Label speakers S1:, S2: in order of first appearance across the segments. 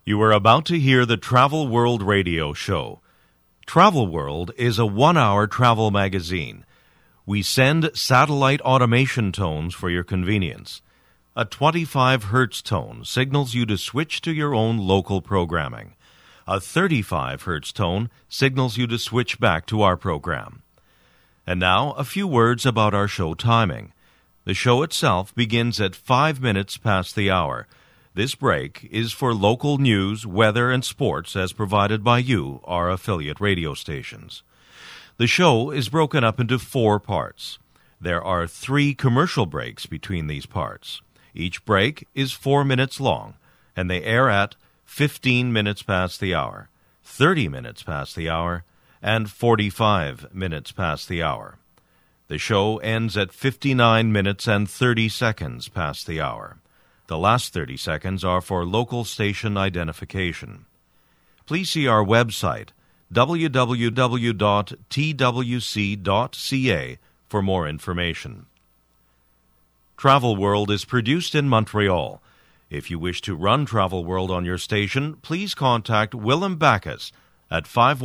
S1: You are about to hear the Travel World Radio Show. Travel World is a one-hour travel magazine. We send satellite automation tones for your convenience. A 25 hertz tone signals you to switch to your own local programming. A 35 hertz tone signals you to switch back to our program. And now, a few words about our show timing. The show itself begins at 5 minutes past the hour. This break is for local news, weather, and sports as provided by you, our affiliate radio stations. The show is broken up into 4 parts. There are 3 commercial breaks between these parts. Each break is 4 minutes long, and they air at 15 minutes past the hour, 30 minutes past the hour, and 45 minutes past the hour. The show ends at 59 minutes and 30 seconds past the hour. The last 30 seconds are for local station identification. Please see our website, www.twc.ca, for more information. Travel World is produced in Montreal. If you wish to run Travel World on your station, please contact Willem Backus at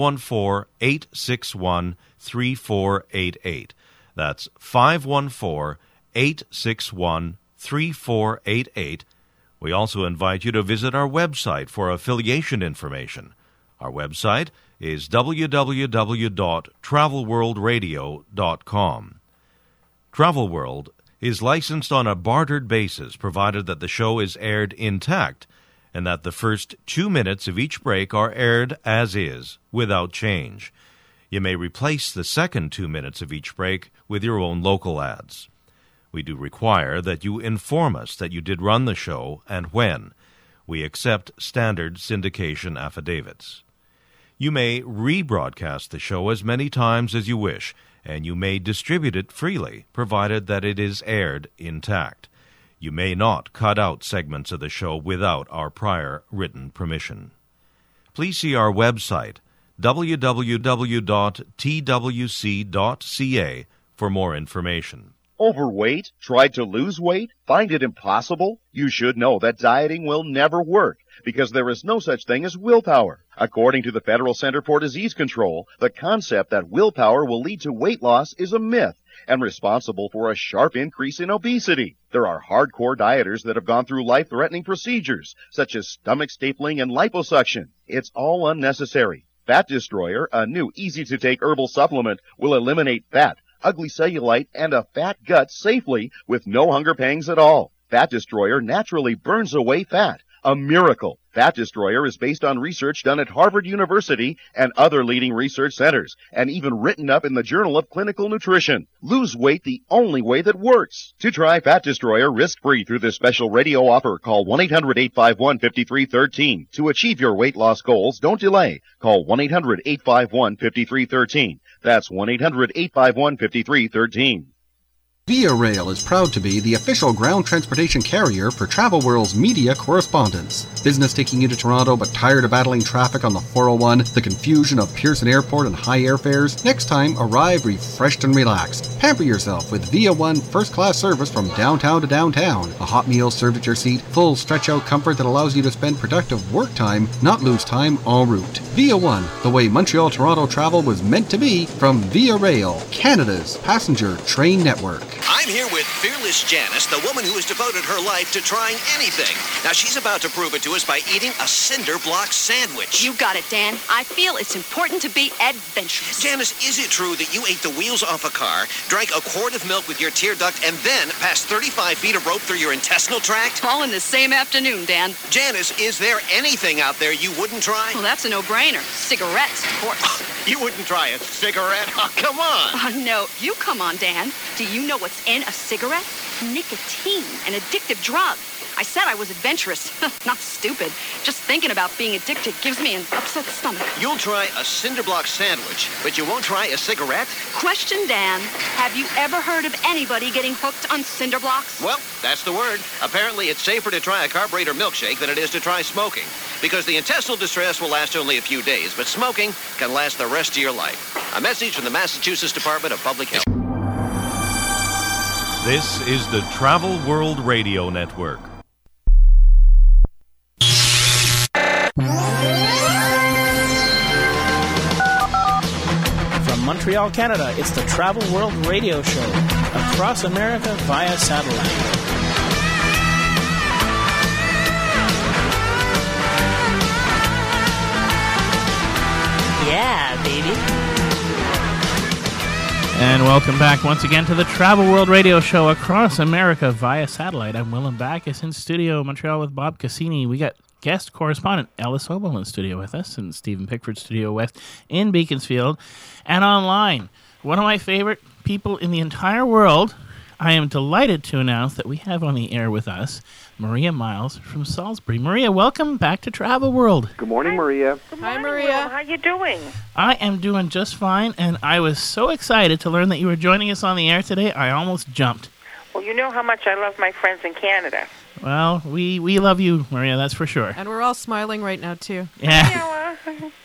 S1: 514-861-3488. That's 514-861-3488. We also invite you to visit our website for affiliation information. Our website is www.travelworldradio.com. Travel World is licensed on a bartered basis, provided that the show is aired intact and that the first 2 minutes of each break are aired as is, without change. You may replace the second 2 minutes of each break with your own local ads. We do require that you inform us that you did run the show and when. We accept standard syndication affidavits. You may rebroadcast the show as many times as you wish, and you may distribute it freely, provided that it is aired intact. You may not cut out segments of the show without our prior written permission. Please see our website, www.twc.ca, for more information.
S2: Overweight? Tried to lose weight? Find it impossible? You should know that dieting will never work because there is no such thing as willpower. According to the Federal Center for Disease Control, the concept that willpower will lead to weight loss is a myth and responsible for a sharp increase in obesity. There are hardcore dieters that have gone through life-threatening procedures such as stomach stapling and liposuction. It's all unnecessary. Fat Destroyer, a new easy-to-take herbal supplement, will eliminate fat, ugly cellulite, and a fat gut safely with no hunger pangs at all. Fat Destroyer naturally burns away fat. A miracle. Fat Destroyer is based on research done at Harvard University and other leading research centers, and even written up in the Journal of Clinical Nutrition. Lose weight the only way that works. To try Fat Destroyer risk-free through this special radio offer, call 1-800-851-5313. To achieve your weight loss goals, don't delay. Call 1-800-851-5313. That's 1-800-851-5313.
S3: Via Rail is proud to be the official ground transportation carrier for Travel World's media correspondents. Business taking you to Toronto but tired of battling traffic on the 401, the confusion of Pearson Airport and high airfares? Next time, arrive refreshed and relaxed. Pamper yourself with Via One first-class service from downtown to downtown. A hot meal served at your seat, full stretch-out comfort that allows you to spend productive work time, not lose time en route. Via One, the way Montreal-Toronto travel was meant to be, from Via Rail, Canada's passenger train network.
S4: I'm here with Fearless Janice, the woman who has devoted her life to trying anything. Now, she's about to prove it to us by eating a cinder block sandwich.
S5: You got it, Dan. I feel it's important to be adventurous.
S4: Janice, is it true that you ate the wheels off a car, drank a quart of milk with your tear duct, and then passed 35 feet of rope through your intestinal tract?
S5: All in the same afternoon, Dan.
S4: Janice, is there anything out there you wouldn't try?
S5: Well, that's a no-brainer. Cigarettes, of course.
S4: You wouldn't try a cigarette? Oh, come on.
S5: Oh, no. You come on, Dan. Do you know what's in a cigarette? Nicotine, an addictive drug. I said I was adventurous. Not stupid. Just thinking about being addicted gives me an upset stomach.
S4: You'll try a cinder block sandwich, but you won't try a cigarette?
S5: Question, Dan. Have you ever heard of anybody getting hooked on cinder blocks?
S4: Well, that's the word. Apparently, it's safer to try a carburetor milkshake than it is to try smoking, because the intestinal distress will last only a few days, but smoking can last the rest of your life. A message from the Massachusetts Department of Public Health.
S1: This is the Travel World Radio Network.
S6: From Montreal, Canada, it's the Travel World Radio Show. Across America via satellite.
S7: Yeah, baby.
S8: And welcome back once again to the Travel World Radio Show across America via satellite. I'm Willem Backus in studio, Montreal with Bob Cassini. We got guest correspondent Ellis Sobel in studio with us, and Stephen Pickford Studio West in Beaconsfield. And online, one of my favorite people in the entire world, I am delighted to announce that we have on the air with us Maria Miles from Salisbury. Maria, welcome back to Travel World.
S9: Good morning, Maria.
S10: Good morning, Maria. How you doing?
S8: I am doing just fine, and I was so excited to learn that you were joining us on the air today, I almost jumped.
S10: Well, you know how much I love my friends in Canada.
S8: Well, we love you, Maria, that's for sure.
S11: And we're all smiling right now, too.
S8: Yeah.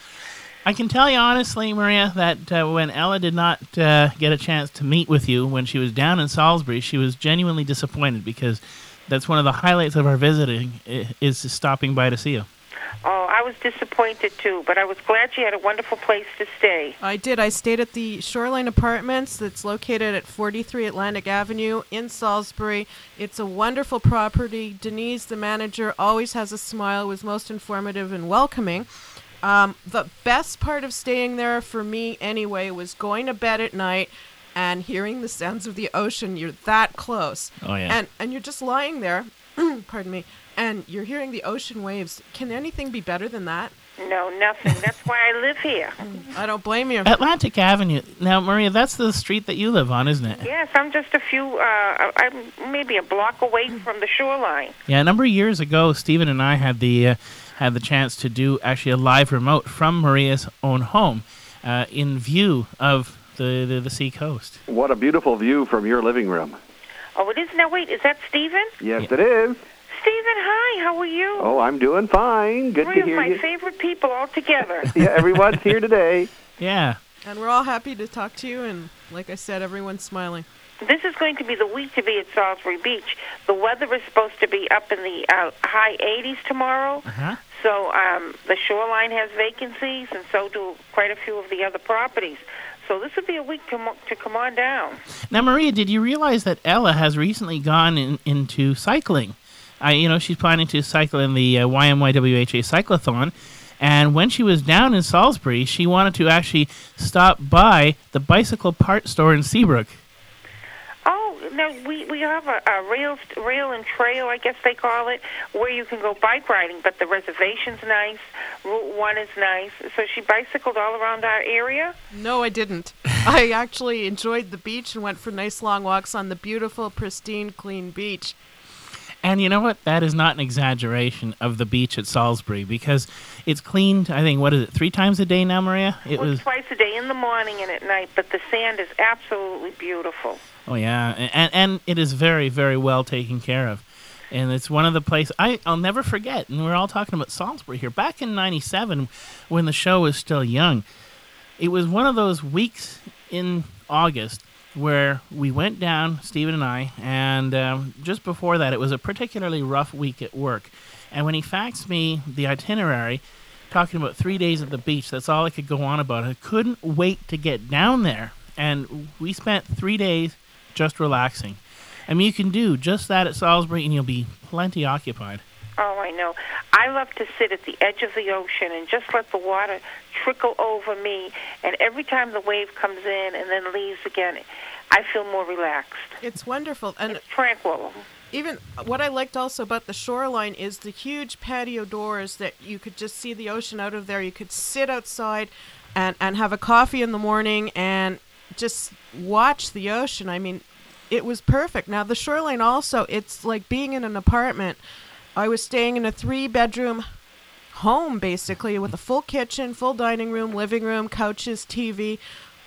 S8: I can tell you honestly, Maria, that when Ella did not get a chance to meet with you when she was down in Salisbury, she was genuinely disappointed because that's one of the highlights of our visiting is stopping by to see you.
S10: Oh, I was disappointed too, but I was glad you had a wonderful place to stay.
S11: I did. I stayed at the Shoreline Apartments that's located at 43 Atlantic Avenue in Salisbury. It's a wonderful property. Denise, the manager, always has a smile, was most informative and welcoming. The best part of staying there for me anyway was going to bed at night and hearing the sounds of the ocean. You're that close.
S8: Oh, yeah.
S11: And you're just lying there, pardon me, and you're hearing the ocean waves. Can anything be better than that?
S10: No, nothing. That's why I live here.
S11: I don't blame you.
S8: Atlantic Avenue. Now, Maria, that's the street that you live on, isn't it?
S10: Yes, I'm just I'm maybe a block away from the shoreline.
S8: Yeah, a number of years ago, Stephen and I had the chance to do actually a live remote from Maria's own home in view of the sea coast.
S9: What a beautiful view from your living room.
S10: Oh, it is? Now, wait, is that Stephen?
S9: Yes, it is.
S10: Stephen, hi, how are you?
S9: Oh, I'm doing fine. Good to hear you.
S10: Three of my favorite people all together.
S9: Yeah, everyone's here today.
S8: Yeah.
S11: And we're all happy to talk to you, and like I said, everyone's smiling.
S10: This is going to be the week to be at Salisbury Beach. The weather is supposed to be up in the high 80s tomorrow.
S8: Uh-huh.
S10: So the shoreline has vacancies, and so do quite a few of the other properties. So this would be a week to come on down.
S8: Now, Maria, did you realize that Ella has recently gone into cycling? She's planning to cycle in the YMYWHA Cyclathon. And when she was down in Salisbury, she wanted to actually stop by the bicycle part store in Seabrook.
S10: Oh, no, we have a rail and trail, I guess they call it, where you can go bike riding, but the reservation's nice, Route 1 is nice. So she bicycled all around our area?
S11: No, I didn't. I actually enjoyed the beach and went for nice long walks on the beautiful, pristine, clean beach.
S8: And you know what? That is not an exaggeration of the beach at Salisbury because it's cleaned, I think, 3 times a day now, Maria?
S10: It was twice a day, in the morning and at night, but the sand is absolutely beautiful.
S8: Oh, yeah, and it is very, very well taken care of. And it's one of the places I'll never forget, and we're all talking about Salisbury here. Back in 97, when the show was still young, it was one of those weeks in August where we went down, Stephen and I, and just before that, it was a particularly rough week at work. And when he faxed me the itinerary, talking about 3 days at the beach, that's all I could go on about. I couldn't wait to get down there. And we spent 3 days just relaxing. I mean, you can do just that at Salisbury, and you'll be plenty occupied.
S10: Oh, I know. I love to sit at the edge of the ocean and just let the water trickle over me. And every time the wave comes in and then leaves again, I feel more relaxed.
S11: It's wonderful. And
S10: it's tranquil.
S11: Even what I liked also about the shoreline is the huge patio doors that you could just see the ocean out of there. You could sit outside and have a coffee in the morning and just watch the ocean. I mean, it was perfect. Now, the shoreline also, it's like being in an apartment. I was staying in a 3-bedroom home, basically, with a full kitchen, full dining room, living room, couches, TV,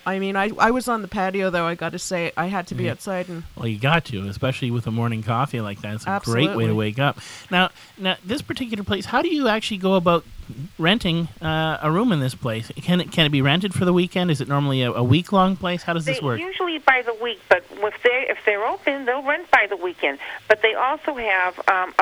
S11: I mean, I was on the patio, though. I got to say, I had to be outside. And
S8: Well, you got to, especially with a morning coffee like that. It's a great way to
S11: Absolutely.
S8: wake up. Now, this particular place, how do you actually go about renting a room in this place? Can it be rented for the weekend? Is it normally a week-long place? How does this work?
S10: Usually by the week, but if they're open, they'll rent by the weekend. But they also have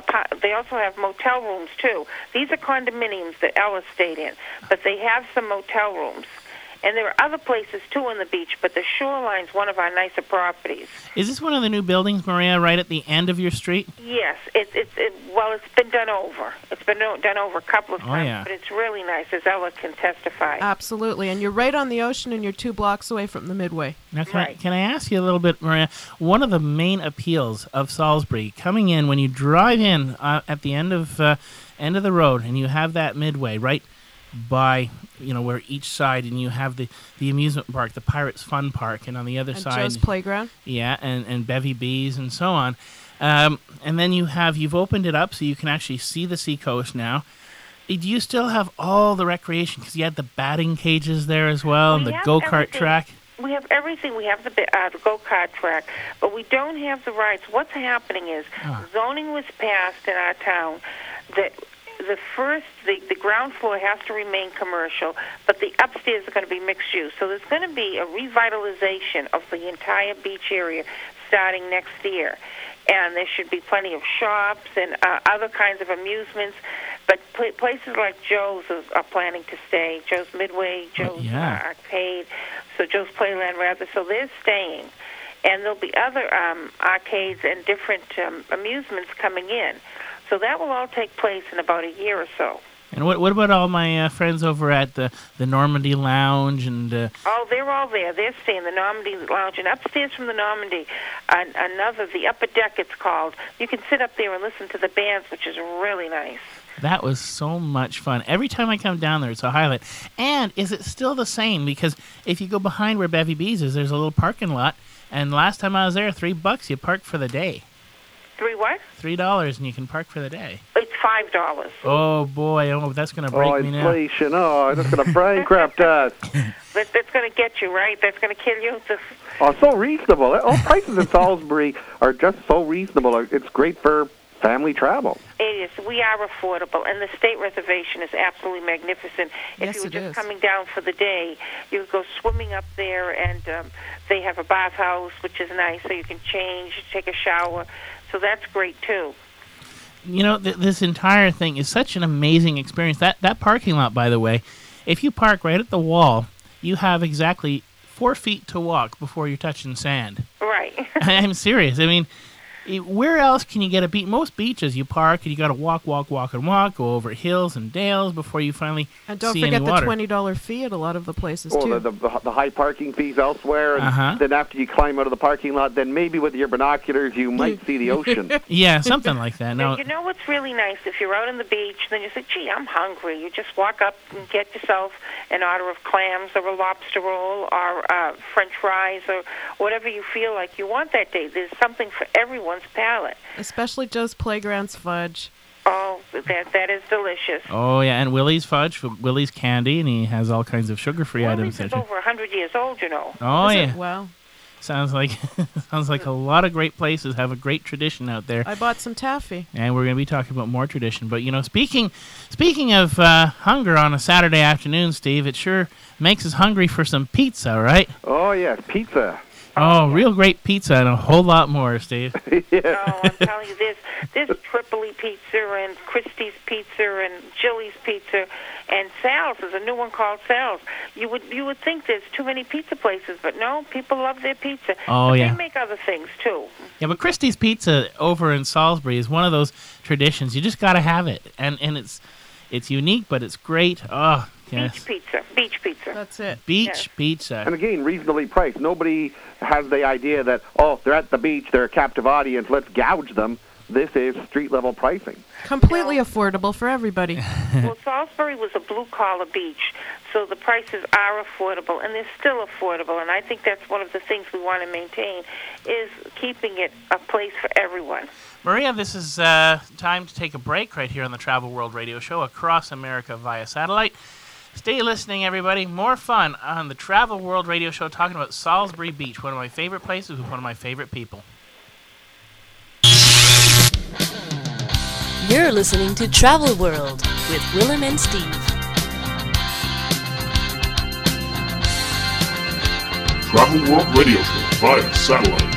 S10: motel rooms too. These are condominiums that Ella stayed in, but they have some motel rooms. And there are other places, too, on the beach, but the Shoreline's one of our nicer properties.
S8: Is this one of the new buildings, Maria, right at the end of your street?
S10: Yes, it's been done over. It's been done over a couple of times,
S8: yeah.
S10: but it's really nice, as Ella can testify.
S11: absolutely. And you're right on the ocean, and you're 2 blocks away from the Midway.
S8: Now, can I ask you a little bit, Maria? One of the main appeals of Salisbury, coming in, when you drive in at the end of the road, and you have that Midway right by, where each side, and you have the amusement park, the Pirates Fun Park, and on the other
S11: And
S8: side,
S11: Joe's Playground.
S8: yeah, and Bevy Bees and so on. And then you've opened it up so you can actually see the seacoast now. Do you still have all the recreation? Because you had the batting cages there as well, and the go-kart track.
S10: We have everything. We have the go-kart track, but we don't have the rides. What's happening is zoning was passed in our town that the ground floor has to remain commercial, but the upstairs are going to be mixed use. So there's going to be a revitalization of the entire beach area starting next year. And there should be plenty of shops and other kinds of amusements. But places like Joe's are planning to stay. Joe's Midway, Joe's Arcade, so Joe's Playland, rather. So they're staying. And there'll be other arcades and different amusements coming in. So that will all take place in about a year or so.
S8: And what about all my friends over at the Normandy Lounge and?
S10: Oh, they're all there. They're staying in the Normandy Lounge, and upstairs from the Normandy, the upper deck it's called. You can sit up there and listen to the bands, which is really nice.
S8: That was so much fun. Every time I come down there, it's a highlight. And is it still the same? Because if you go behind where Bevy Bees is, there's a little parking lot. And last time I was there, $3 you park for the day.
S10: $3 what?
S8: $3, and you can park for the day.
S10: It's $5.
S8: Oh boy! Oh, that's going to break me now.
S9: Inflation! Oh, that's going to bankrupt us.
S10: That's going to get you, right? That's going to kill you.
S9: Oh, so reasonable. All prices in Salisbury are just so reasonable. It's great for family travel.
S10: It is. We are affordable, and the state reservation is absolutely magnificent. If you were just coming down for the day, you could go swimming up there, and they have a bathhouse, which is nice, so you can change, take a shower. So that's great, too.
S8: This entire thing is such an amazing experience. That parking lot, by the way, if you park right at the wall, you have exactly 4 feet to walk before you're touching sand.
S10: Right.
S8: I'm serious. I mean, where else can you get a beach? Most beaches, you park and you got to walk, go over hills and dales before you finally
S11: And don't
S8: see
S11: forget
S8: any
S11: the
S8: water.
S11: $20 fee at a lot of the places,
S9: Well,
S11: too.
S9: the high parking fees elsewhere, and then after you climb out of the parking lot, then maybe with your binoculars you might see the ocean.
S8: Yeah, something like that. No,
S10: You know what's really nice? If you're out on the beach, then you say, gee, I'm hungry. You just walk up and get yourself an order of clams or a lobster roll or French fries or whatever you feel like you want that day. There's something for everyone's palate.
S11: Especially Joe's Playground's fudge.
S10: Oh, that is delicious.
S8: Oh, yeah, and Willie's Fudge, Willie's Candy, and he has all kinds of sugar-free items.
S10: Willie's is over 100 years old, you know.
S8: Oh,
S11: Is it?
S8: yeah.
S11: Wow.
S8: Sounds like a lot of great places have a great tradition out there.
S11: I bought some taffy.
S8: And we're going to be talking about more tradition. But, speaking of hunger on a Saturday afternoon, Steve, it sure makes us hungry for some pizza, right?
S9: Oh, yes, pizza.
S8: Oh, real great pizza and a whole lot more, Steve.
S10: Oh, I'm telling you, there's Tripoli Pizza and Christie's Pizza and Jilly's Pizza and Sal's. There's a new one called Sal's. You would think there's too many pizza places, but no, people love their pizza.
S8: Oh,
S10: but
S8: yeah.
S10: They make other things, too.
S8: Yeah, but Christie's Pizza over in Salisbury is one of those traditions. You just got to have it. And it's unique, but it's great. Oh, yes.
S10: Beach pizza.
S11: That's it.
S8: Beach pizza.
S9: And again, reasonably priced. Nobody has the idea that, they're at the beach, they're a captive audience, let's gouge them. This is street-level pricing.
S11: Completely affordable for everybody.
S10: Well, Salisbury was a blue-collar beach, so the prices are affordable, and they're still affordable. And I think that's one of the things we want to maintain, is keeping it a place for everyone.
S8: Maria, this is time to take a break right here on the Travel World Radio Show across America via satellite. Stay listening, everybody. More fun on the Travel World Radio Show talking about Salisbury Beach, one of my favorite places with one of my favorite people.
S7: You're listening to Travel World with Willem and Steve.
S12: Travel World Radio Show via satellite.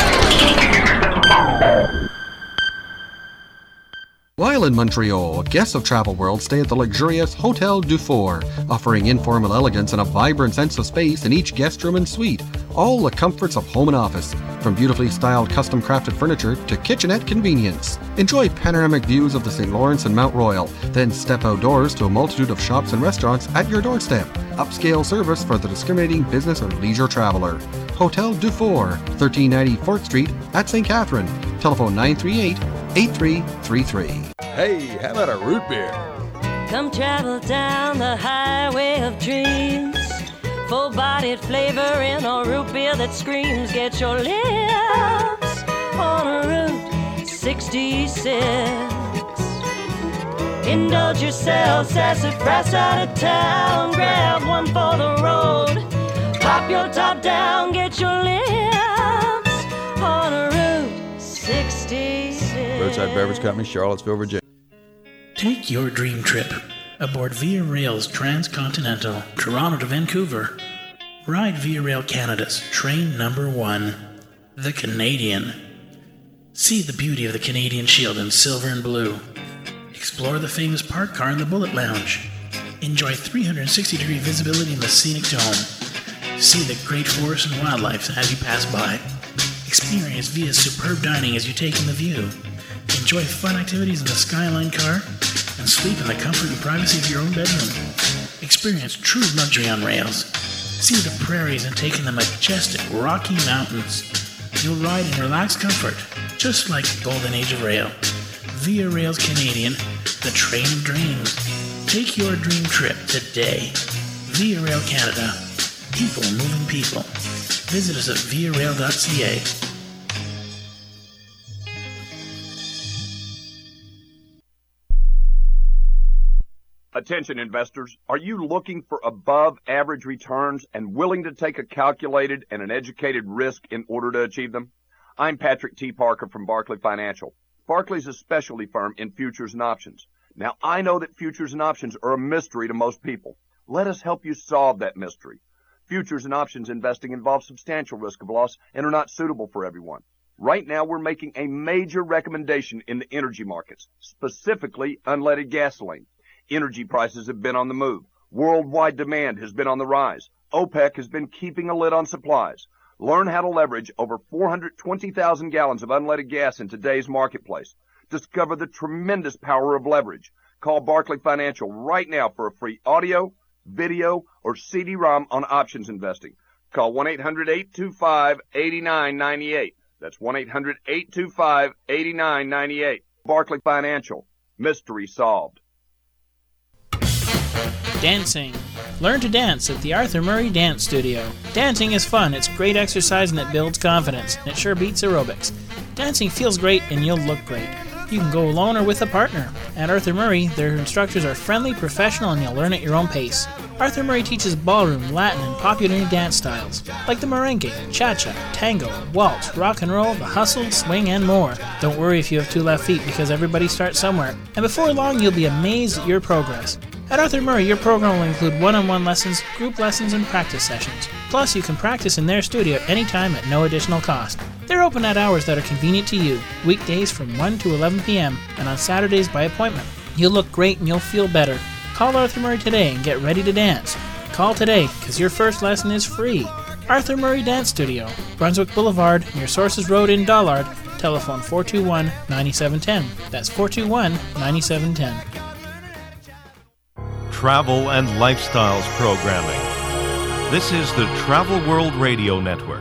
S3: While in Montreal, guests of Travel World stay at the luxurious Hotel Dufour, offering informal elegance and a vibrant sense of space in each guest room and suite. All the comforts of home and office, from beautifully styled custom-crafted furniture to kitchenette convenience. Enjoy panoramic views of the St. Lawrence and Mount Royal, then step outdoors to a multitude of shops and restaurants at your doorstep. Upscale service for the discriminating business or leisure traveler. Hotel Dufour, 1390 4th Street at St. Catherine. Telephone 938-8333.
S13: Hey, how about a root beer?
S14: Come travel down the highway of dreams. Full-bodied flavor in a root beer that screams. Get your lips on a Route 66. Indulge yourself, sassafras out of town. Grab one for the road. Pop your top down, get your lips on a Route 66.
S13: Roadside Beverage Company, Charlottesville, Virginia.
S6: Take your dream trip aboard Via Rail's Transcontinental, Toronto to Vancouver. Ride Via Rail Canada's train number 1, the Canadian. See the beauty of the Canadian Shield in silver and blue. Explore the famous parked car in the Bullet Lounge. Enjoy 360-degree visibility in the scenic dome. See the great forests and wildlife as you pass by. Experience Via's superb dining as you take in the view. Enjoy fun activities in the Skyline car and sleep in the comfort and privacy of your own bedroom. Experience true luxury on rails. See the prairies and take in the majestic Rocky Mountains. You'll ride in relaxed comfort, just like the golden age of rail. Via Rail's Canadian, the train of dreams. Take your dream trip today. Via Rail Canada. People moving people. Visit us at viarail.ca.
S15: Attention investors, are you looking for above average returns and willing to take a calculated and an educated risk in order to achieve them? I'm Patrick T. Parker from Barclay Financial. Barclay's a specialty firm in futures and options. Now, I know that futures and options are a mystery to most people. Let us help you solve that mystery. Futures and options investing involves substantial risk of loss and are not suitable for everyone. Right now, we're making a major recommendation in the energy markets, specifically unleaded gasoline. Energy prices have been on the move. Worldwide demand has been on the rise. OPEC has been keeping a lid on supplies. Learn how to leverage over 420,000 gallons of unleaded gas in today's marketplace. Discover the tremendous power of leverage. Call Barclay Financial right now for a free audio, video, or CD-ROM on options investing. Call 1-800-825-8998. That's 1-800-825-8998. Barclay Financial. Mystery solved.
S8: Dancing. Learn to dance at the Arthur Murray Dance Studio. Dancing is fun, it's great exercise, and it builds confidence. And it sure beats aerobics. Dancing feels great and you'll look great. You can go alone or with a partner. At Arthur Murray, their instructors are friendly, professional, and you'll learn at your own pace. Arthur Murray teaches ballroom, Latin, and popular dance styles, like the merengue, cha-cha, tango, waltz, rock and roll, the hustle, swing, and more. Don't worry if you have two left feet, because everybody starts somewhere. And before long, you'll be amazed at your progress. At Arthur Murray, your program will include one-on-one lessons, group lessons, and practice sessions. Plus, you can practice in their studio at any time at no additional cost. They're open at hours that are convenient to you, weekdays from 1 to 11 p.m., and on Saturdays by appointment. You'll look great and you'll feel better. Call Arthur Murray today and get ready to dance. Call today, because your first lesson is free. Arthur Murray Dance Studio, Brunswick Boulevard, near Sources Road in Dollard. Telephone 421-9710. That's 421-9710.
S1: Travel and lifestyles programming. This is the Travel World Radio Network.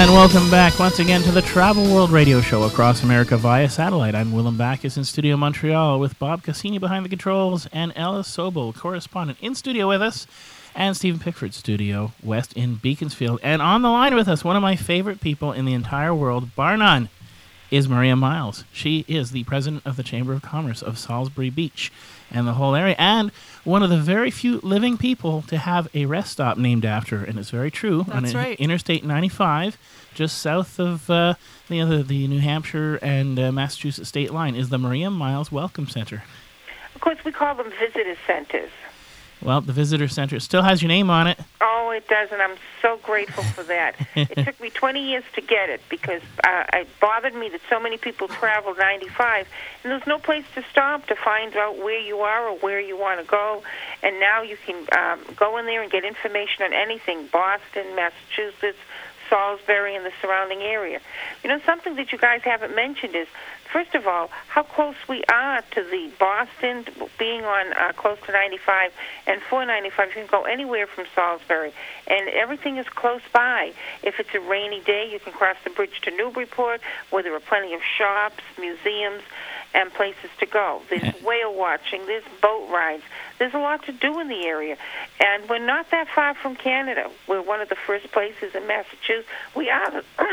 S8: And welcome back once again to the Travel World Radio Show across America via satellite. I'm Willem Backus in Studio Montreal with Bob Cassini behind the controls and Ella Sobel, correspondent, in studio with us, and Stephen Pickford, Studio West in Beaconsfield. And on the line with us, one of my favorite people in the entire world, bar none, is Maria Miles. She is the president of the Chamber of Commerce of Salisbury Beach and the whole area, and one of the very few living people to have a rest stop named after her, and it's very true.
S11: That's right.
S8: Interstate 95, just south of the New Hampshire and Massachusetts state line, is the Maria Miles Welcome Center.
S10: Of course, we call them visitor centers.
S8: Well, the visitor center still has your name on it.
S10: Oh, it does, and I'm so grateful for that. It took me 20 years to get it because it bothered me that so many people travel 95, and there's no place to stop to find out where you are or where you want to go. And now you can go in there and get information on anything, Boston, Massachusetts, Salisbury, and the surrounding area. You know, something that you guys haven't mentioned is, first of all, how close we are to the Boston, being on close to 95, and 495. You can go anywhere from Salisbury, and everything is close by. If it's a rainy day, you can cross the bridge to Newburyport, where there are plenty of shops, museums, and places to go. There's whale watching, there's boat rides. There's a lot to do in the area. And we're not that far from Canada. We're one of the first places in Massachusetts. We are,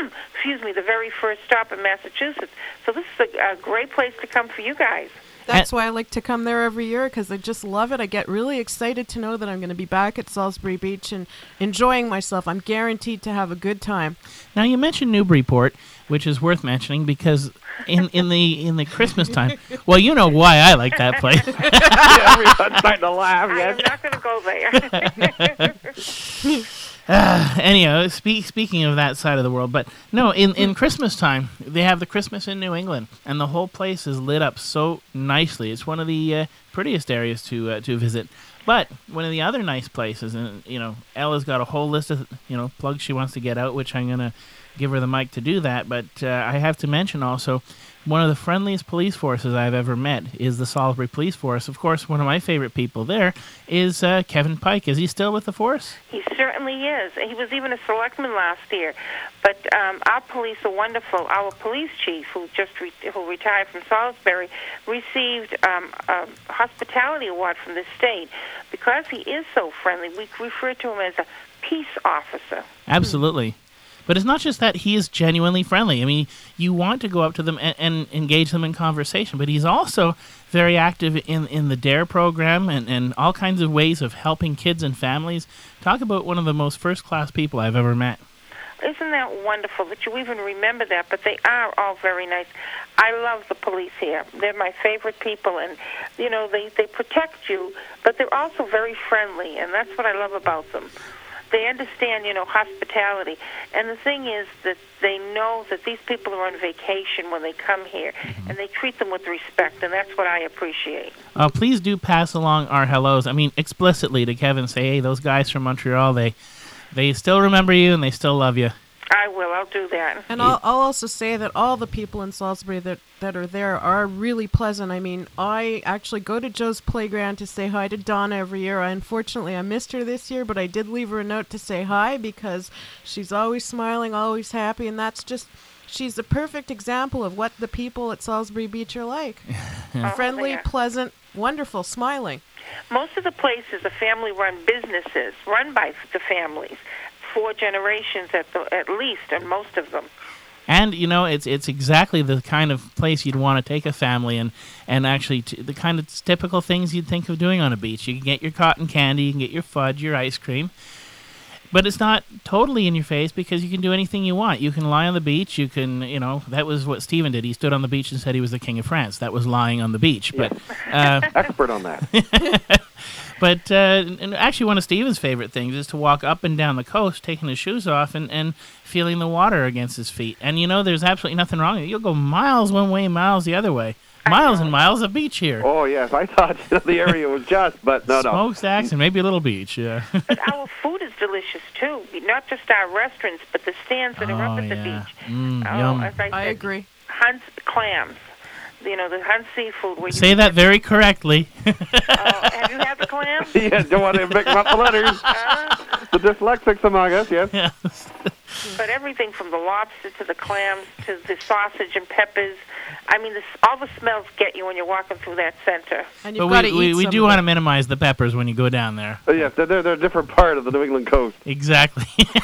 S10: the very first stop in Massachusetts. So this is a great place to come for you guys.
S11: That's why I like to come there every year, because I just love it. I get really excited to know that I'm going to be back at Salisbury Beach and enjoying myself. I'm guaranteed to have a good time.
S8: Now, you mentioned Newburyport, which is worth mentioning because in the Christmas time, well, you know why I like that place.
S9: Yeah, everyone's starting to laugh.
S10: I'm not going to go there.
S8: Anyhow, speaking of that side of the world, but no, in Christmas time, they have the Christmas in New England, and the whole place is lit up so nicely. It's one of the prettiest areas to visit. But one of the other nice places, and Ella's got a whole list of plugs she wants to get out, which I'm gonna give her the mic to do that. But I have to mention also, one of the friendliest police forces I've ever met is the Salisbury Police Force. Of course, one of my favorite people there is Kevin Pike. Is he still with the force?
S10: He certainly is. He was even a selectman last year. But our police are wonderful. Our police chief, who retired from Salisbury, received a hospitality award from the state. Because he is so friendly, we refer to him as a peace officer.
S8: Absolutely. But it's not just that he is genuinely friendly. I mean, you want to go up to them and engage them in conversation, but he's also very active in the DARE program and all kinds of ways of helping kids and families. Talk about one of the most first-class people I've ever met.
S10: Isn't that wonderful that you even remember that? But they are all very nice. I love the police here. They're my favorite people, and, they protect you, but they're also very friendly, and that's what I love about them. They understand, hospitality. And the thing is that they know that these people are on vacation when they come here, and they treat them with respect, and that's what I appreciate.
S8: Please do pass along our hellos. I mean, explicitly to Kevin. Say, hey, those guys from Montreal, they still remember you, and they still love you.
S10: I will. I'll do that.
S11: And I'll also say that all the people in Salisbury that are there are really pleasant. I mean, I actually go to Joe's Playground to say hi to Donna every year. Unfortunately, I missed her this year, but I did leave her a note to say hi because she's always smiling, always happy, and she's a perfect example of what the people at Salisbury Beach are like. Friendly, pleasant, wonderful, smiling.
S10: Most of the places are family-run businesses, run by the families. 4 generations at least, and most of them.
S8: And, it's exactly the kind of place you'd want to take a family and actually the kind of typical things you'd think of doing on a beach. You can get your cotton candy, you can get your fudge, your ice cream. But it's not totally in your face because you can do anything you want. You can lie on the beach. You can, that was what Stephen did. He stood on the beach and said he was the king of France. That was lying on the beach.
S9: Yeah.
S8: But
S9: expert on that.
S8: But and actually one of Stephen's favorite things is to walk up and down the coast, taking his shoes off and feeling the water against his feet. And, there's absolutely nothing wrong with it. You'll go miles one way, miles the other way. Miles and miles of beach here.
S9: Oh, yes. I thought the area was just, but no.
S8: Smokestacks and maybe a little beach, yeah.
S10: But our food is delicious, too. Not just our restaurants, but the stands that are up at the beach.
S8: Yum.
S10: As I
S11: agree.
S10: Hunt's clams. The Hunt seafood.
S8: Say that very correctly.
S10: Have you had the clams?
S9: Yeah, don't want to mix up the letters. The dyslexics among us, yes.
S10: But everything from the lobster to the clams to the sausage and peppers, I mean, all the smells get you when you're walking through that center.
S11: And
S8: But we do want to minimize the peppers when you go down there.
S9: Oh, yes, they're a different part of the New England coast.
S8: Exactly.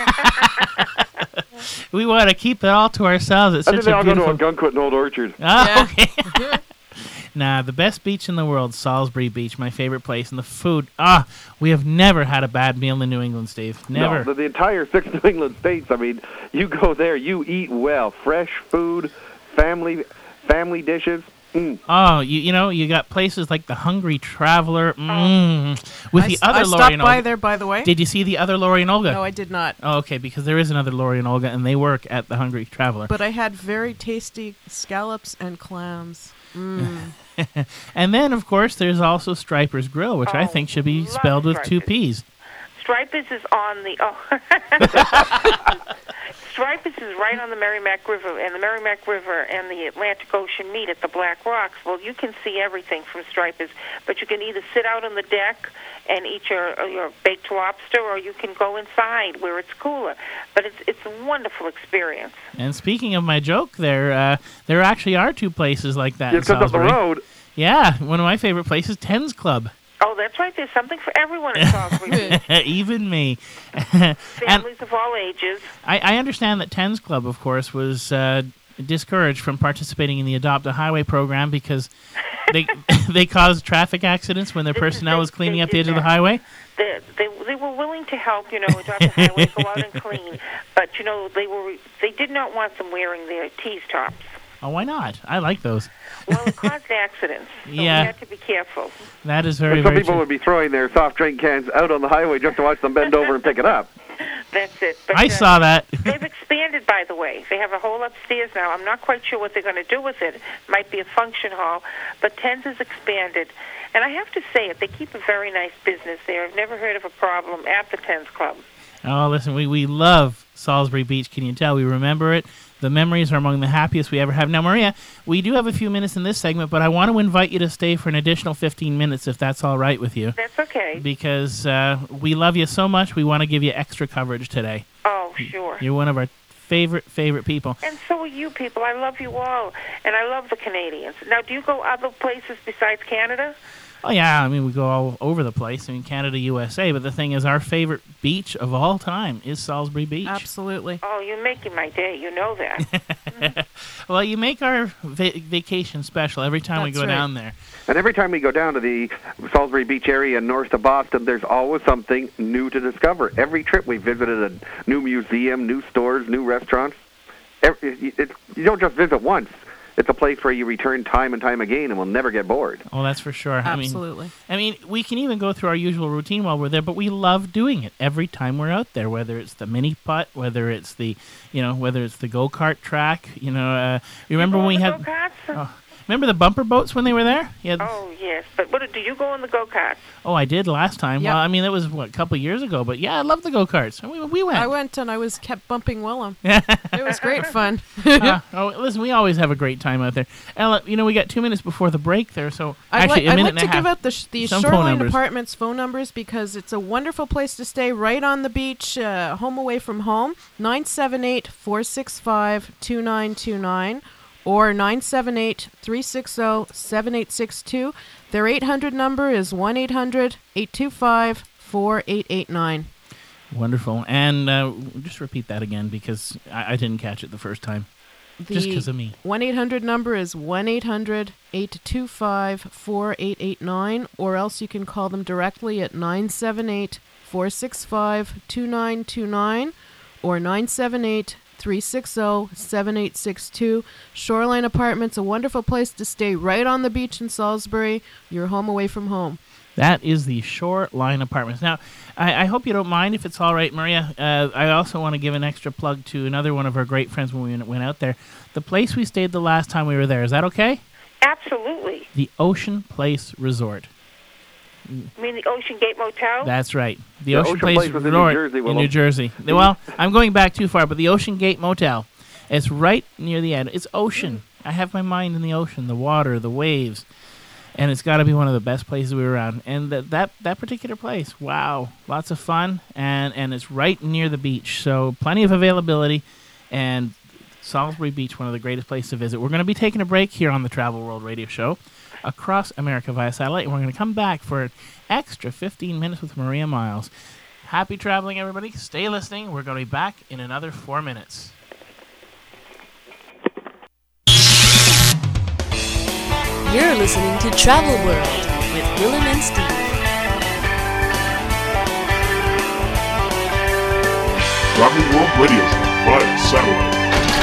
S8: We want to keep it all to ourselves. It's
S9: I
S8: such
S9: think they
S8: a
S9: all
S8: beautiful...
S9: go to Ogunquit and Old Orchard.
S8: Oh, okay. Nah, the best beach in the world, Salisbury Beach, my favorite place. And the food, we have never had a bad meal in New England, Steve. Never.
S9: No, the entire 6 New England states, I mean, you go there, you eat well. Fresh food, family dishes. Mm.
S8: Oh, you got places like the Hungry Traveler. With the other
S11: I
S8: Lori
S11: stopped
S8: and
S11: by
S8: Olga.
S11: there, by the way.
S8: Did you see the other Lori and Olga?
S11: No, I did not.
S8: Oh, okay, because there is another Lori and Olga, and they work at the Hungry Traveler.
S11: But I had very tasty scallops and clams. Mm.
S8: And then, of course, there's also Striper's Grill, which I think should be spelled with 2 P's.
S10: Stripers is on the Stripers is right on the Merrimack River, and the Merrimack River and the Atlantic Ocean meet at the Black Rocks. Well, you can see everything from Stripers, but you can either sit out on the deck and eat your baked lobster, or you can go inside where it's cooler. But it's a wonderful experience.
S8: And speaking of my joke, there actually are 2 places like that in
S9: Just up the
S8: Salisbury.
S9: road.
S8: Yeah, one of my favorite places, Tens Club.
S10: Oh, that's right. There's something for everyone in Salisbury.
S8: Even me.
S10: Families of all ages.
S8: I understand that Tens Club, of course, was discouraged from participating in the Adopt a Highway program because they caused traffic accidents when their personnel was cleaning up the edge of the highway.
S10: They were willing to help, adopt a highway, go out and clean, but they did not want them wearing their tees tops.
S8: Oh, why not? I like those.
S10: Well, it caused accidents, so
S8: Yeah.
S10: we had to be careful.
S8: That is very,
S9: Some
S8: very
S9: people
S8: true.
S9: would be throwing their soft drink cans out on the highway just to watch them bend over and pick it up.
S10: That's it. But,
S8: I saw that.
S10: They've expanded, by the way. They have a whole upstairs now. I'm not quite sure what they're going to do with it. Might be a function hall, but Tens has expanded. And I have to say it, they keep a very nice business there. I've never heard of a problem at the Tens Club.
S8: Oh, listen, we love Salisbury Beach. Can you tell? We remember it. The memories are among the happiest we ever have. Now, Maria, we do have a few minutes in this segment, but I want to invite you to stay for an additional 15 minutes if that's all right with you.
S10: That's okay.
S8: Because we love you so much, we want to give you extra coverage today.
S10: Oh, sure.
S8: You're one of our favorite people.
S10: And so are you people. I love you all. And I love the Canadians. Now, do you go other places besides Canada?
S8: Oh, yeah, I mean, we go all over the place. I mean, Canada, USA, but the thing is, our favorite beach of all time is Salisbury Beach.
S11: Absolutely.
S10: Oh, you're making my day. You know that.
S8: Well, you make our vacation special every time we go down there.
S9: And every time we go down to the Salisbury Beach area north of Boston, there's always something new to discover. Every trip we visited a new museum, new stores, new restaurants. You don't just visit once. It's a place where you return time and time again and will never get bored.
S8: Oh, that's for sure.
S11: Absolutely.
S8: I mean, we can even go through our usual routine while we're there, but we love doing it every time we're out there, whether it's the mini putt, whether it's the go-kart track. Remember when we had...
S10: Go-karts?
S8: Remember the bumper boats when they were there?
S10: Oh, yes. But do you go on the go-karts?
S8: Oh, I did last time.
S11: Yep.
S8: Well, I mean, that was, a couple of years ago. But, yeah, I love the go-karts. We went.
S11: I went and I kept bumping Willem. It was great fun.
S8: Listen, we always have a great time out there. Ella, we got 2 minutes before the break there, so actually
S11: I'd
S8: a minute
S11: like
S8: and a
S11: to
S8: half.
S11: give out the
S8: Some phone
S11: Shoreline
S8: numbers.
S11: Apartments phone numbers because it's a wonderful place to stay right on the beach, home away from home. 978-465-2929 or 978-360-7862. Their 800 number is 1-800-825-4889.
S8: Wonderful. And just repeat that again because I didn't catch it the first time. Just because of me.
S11: 1-800 number is 1-800-825-4889, or else you can call them directly at 978-465-2929 or 978-360-7862. Shoreline Apartments, a wonderful place to stay right on the beach in Salisbury. You're home away from home.
S8: That is the Shoreline Apartments. Now, I hope you don't mind if it's all right, Maria. I also want to give an extra plug to another one of our great friends when we went out there. The place we stayed the last time we were there. Is that okay?
S10: Absolutely.
S8: The Ocean Place Resort.
S10: You mean the Ocean Gate Motel?
S8: That's right. The
S9: Yeah,
S8: Ocean
S9: Ocean
S8: Place
S9: Place was in
S8: Resort
S9: New Jersey,
S8: in
S9: Willem.
S8: New Jersey. Well, I'm going back too far, but the Ocean Gate Motel. It's right near the end. It's ocean. I have my mind in the ocean, the water, the waves. And it's got to be one of the best places we were around. And that particular place, wow, lots of fun, and it's right near the beach, so plenty of availability. And Salisbury Beach, one of the greatest places to visit. We're going to be taking a break here on the Travel World Radio Show across America via satellite, and we're going to come back for an extra 15 minutes with Maria Miles. Happy traveling, everybody. Stay listening. We're going to be back in another 4 minutes.
S7: You're listening to Travel World with Willem and Steve.
S12: Travel World Radio Show via satellite.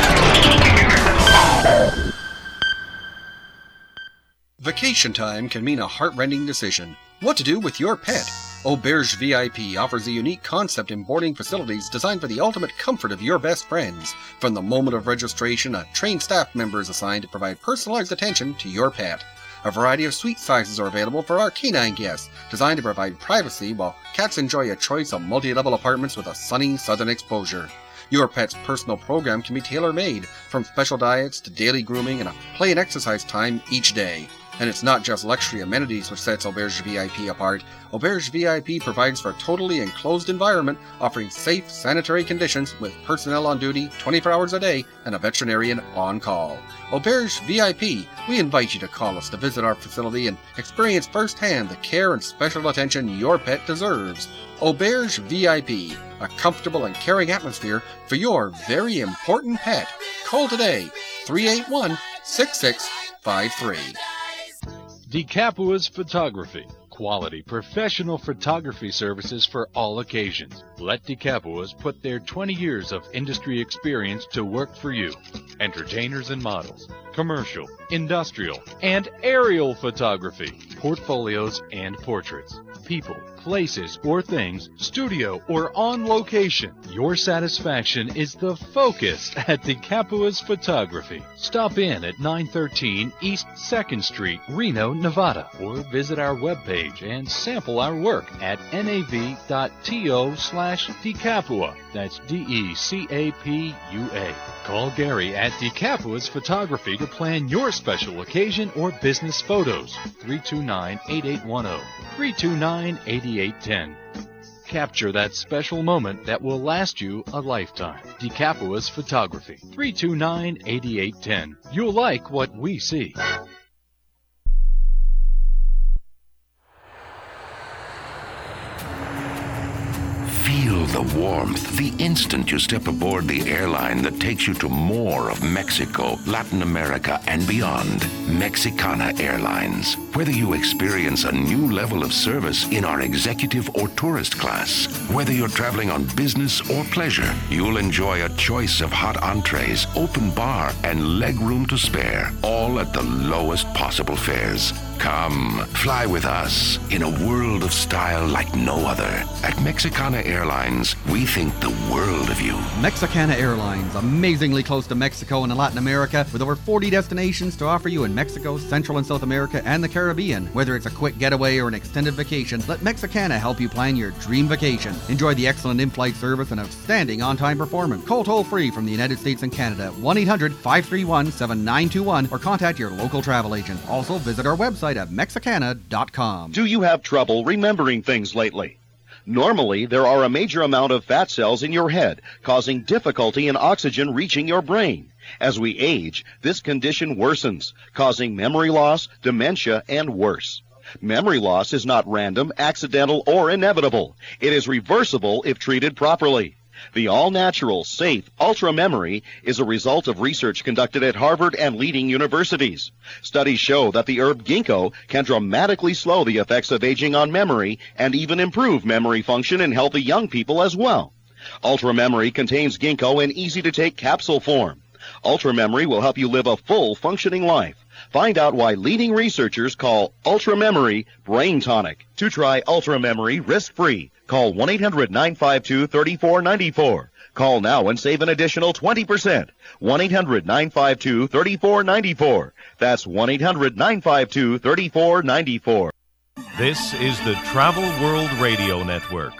S3: Vacation time can mean a heart-rending decision. What to do with your pet? Auberge VIP offers a unique concept in boarding facilities designed for the ultimate comfort of your best friends. From the moment of registration, a trained staff member is assigned to provide personalized attention to your pet. A variety of suite sizes are available for our canine guests, designed to provide privacy while cats enjoy a choice of multi-level apartments with a sunny southern exposure. Your pet's personal program can be tailor-made, from special diets to daily grooming and a play and exercise time each day. And it's not just luxury amenities which sets Auberge VIP apart. Auberge VIP provides for a totally enclosed environment, offering safe, sanitary conditions with personnel on duty 24 hours a day and a veterinarian on call. Auberge VIP, we invite you to call us to visit our facility and experience firsthand the care and special attention your pet deserves. Auberge VIP, a comfortable and caring atmosphere for your very important pet. Call today, 381-6653.
S16: DeCapua's Photography. Quality professional photography services for all occasions. Let DeCapua's put their 20 years of industry experience to work for you. Entertainers and models, commercial, industrial, and aerial photography, portfolios and portraits, people, places, or things, studio or on location. Your satisfaction is the focus at DeCapua's Photography. Stop in at 913 East 2nd Street, Reno, Nevada, or visit our webpage and sample our work at nav.to/DeCapua. That's DECAPUA. Call Gary at DeCapua's Photography to plan your special occasion or business photos. 329-8810. 329-8810. Capture that special moment that will last you a lifetime. DeCapua's Photography. 329-8810. You'll like what we see.
S17: Feel the warmth the instant you step aboard the airline that takes you to more of Mexico, Latin America, and beyond. Mexicana Airlines. Whether you experience a new level of service in our executive or tourist class, whether you're traveling on business or pleasure, you'll enjoy a choice of hot entrees, open bar, and legroom to spare, all at the lowest possible fares. Come, fly with us in a world of style like no other. At Mexicana Airlines, we think the world of you.
S3: Mexicana Airlines, amazingly close to Mexico and Latin America, with over 40 destinations to offer you in Mexico, Central and South America, and the Caribbean. Whether it's a quick getaway or an extended vacation, let Mexicana help you plan your dream vacation. Enjoy the excellent in-flight service and outstanding on-time performance. Call toll-free from the United States and Canada, 1-800-531-7921, or contact your local travel agent. Also, visit our website at Mexicana.com.
S2: Do you have trouble remembering things lately? Normally, there are a major amount of fat cells in your head, causing difficulty in oxygen reaching your brain. As we age, this condition worsens, causing memory loss, dementia, and worse. Memory loss is not random, accidental, or inevitable. It is reversible if treated properly. The all-natural, safe Ultra Memory is a result of research conducted at Harvard and leading universities. Studies show that the herb ginkgo can dramatically slow the effects of aging on memory and even improve memory function in healthy young people as well. Ultra Memory contains ginkgo in easy-to-take capsule form. Ultra Memory will help you live a full, functioning life. Find out why leading researchers call Ultra Memory Brain Tonic. To try Ultra Memory risk-free, call 1-800-952-3494. Call now and save an additional 20%. 1-800-952-3494. That's 1-800-952-3494.
S1: This is the Travel World Radio Network.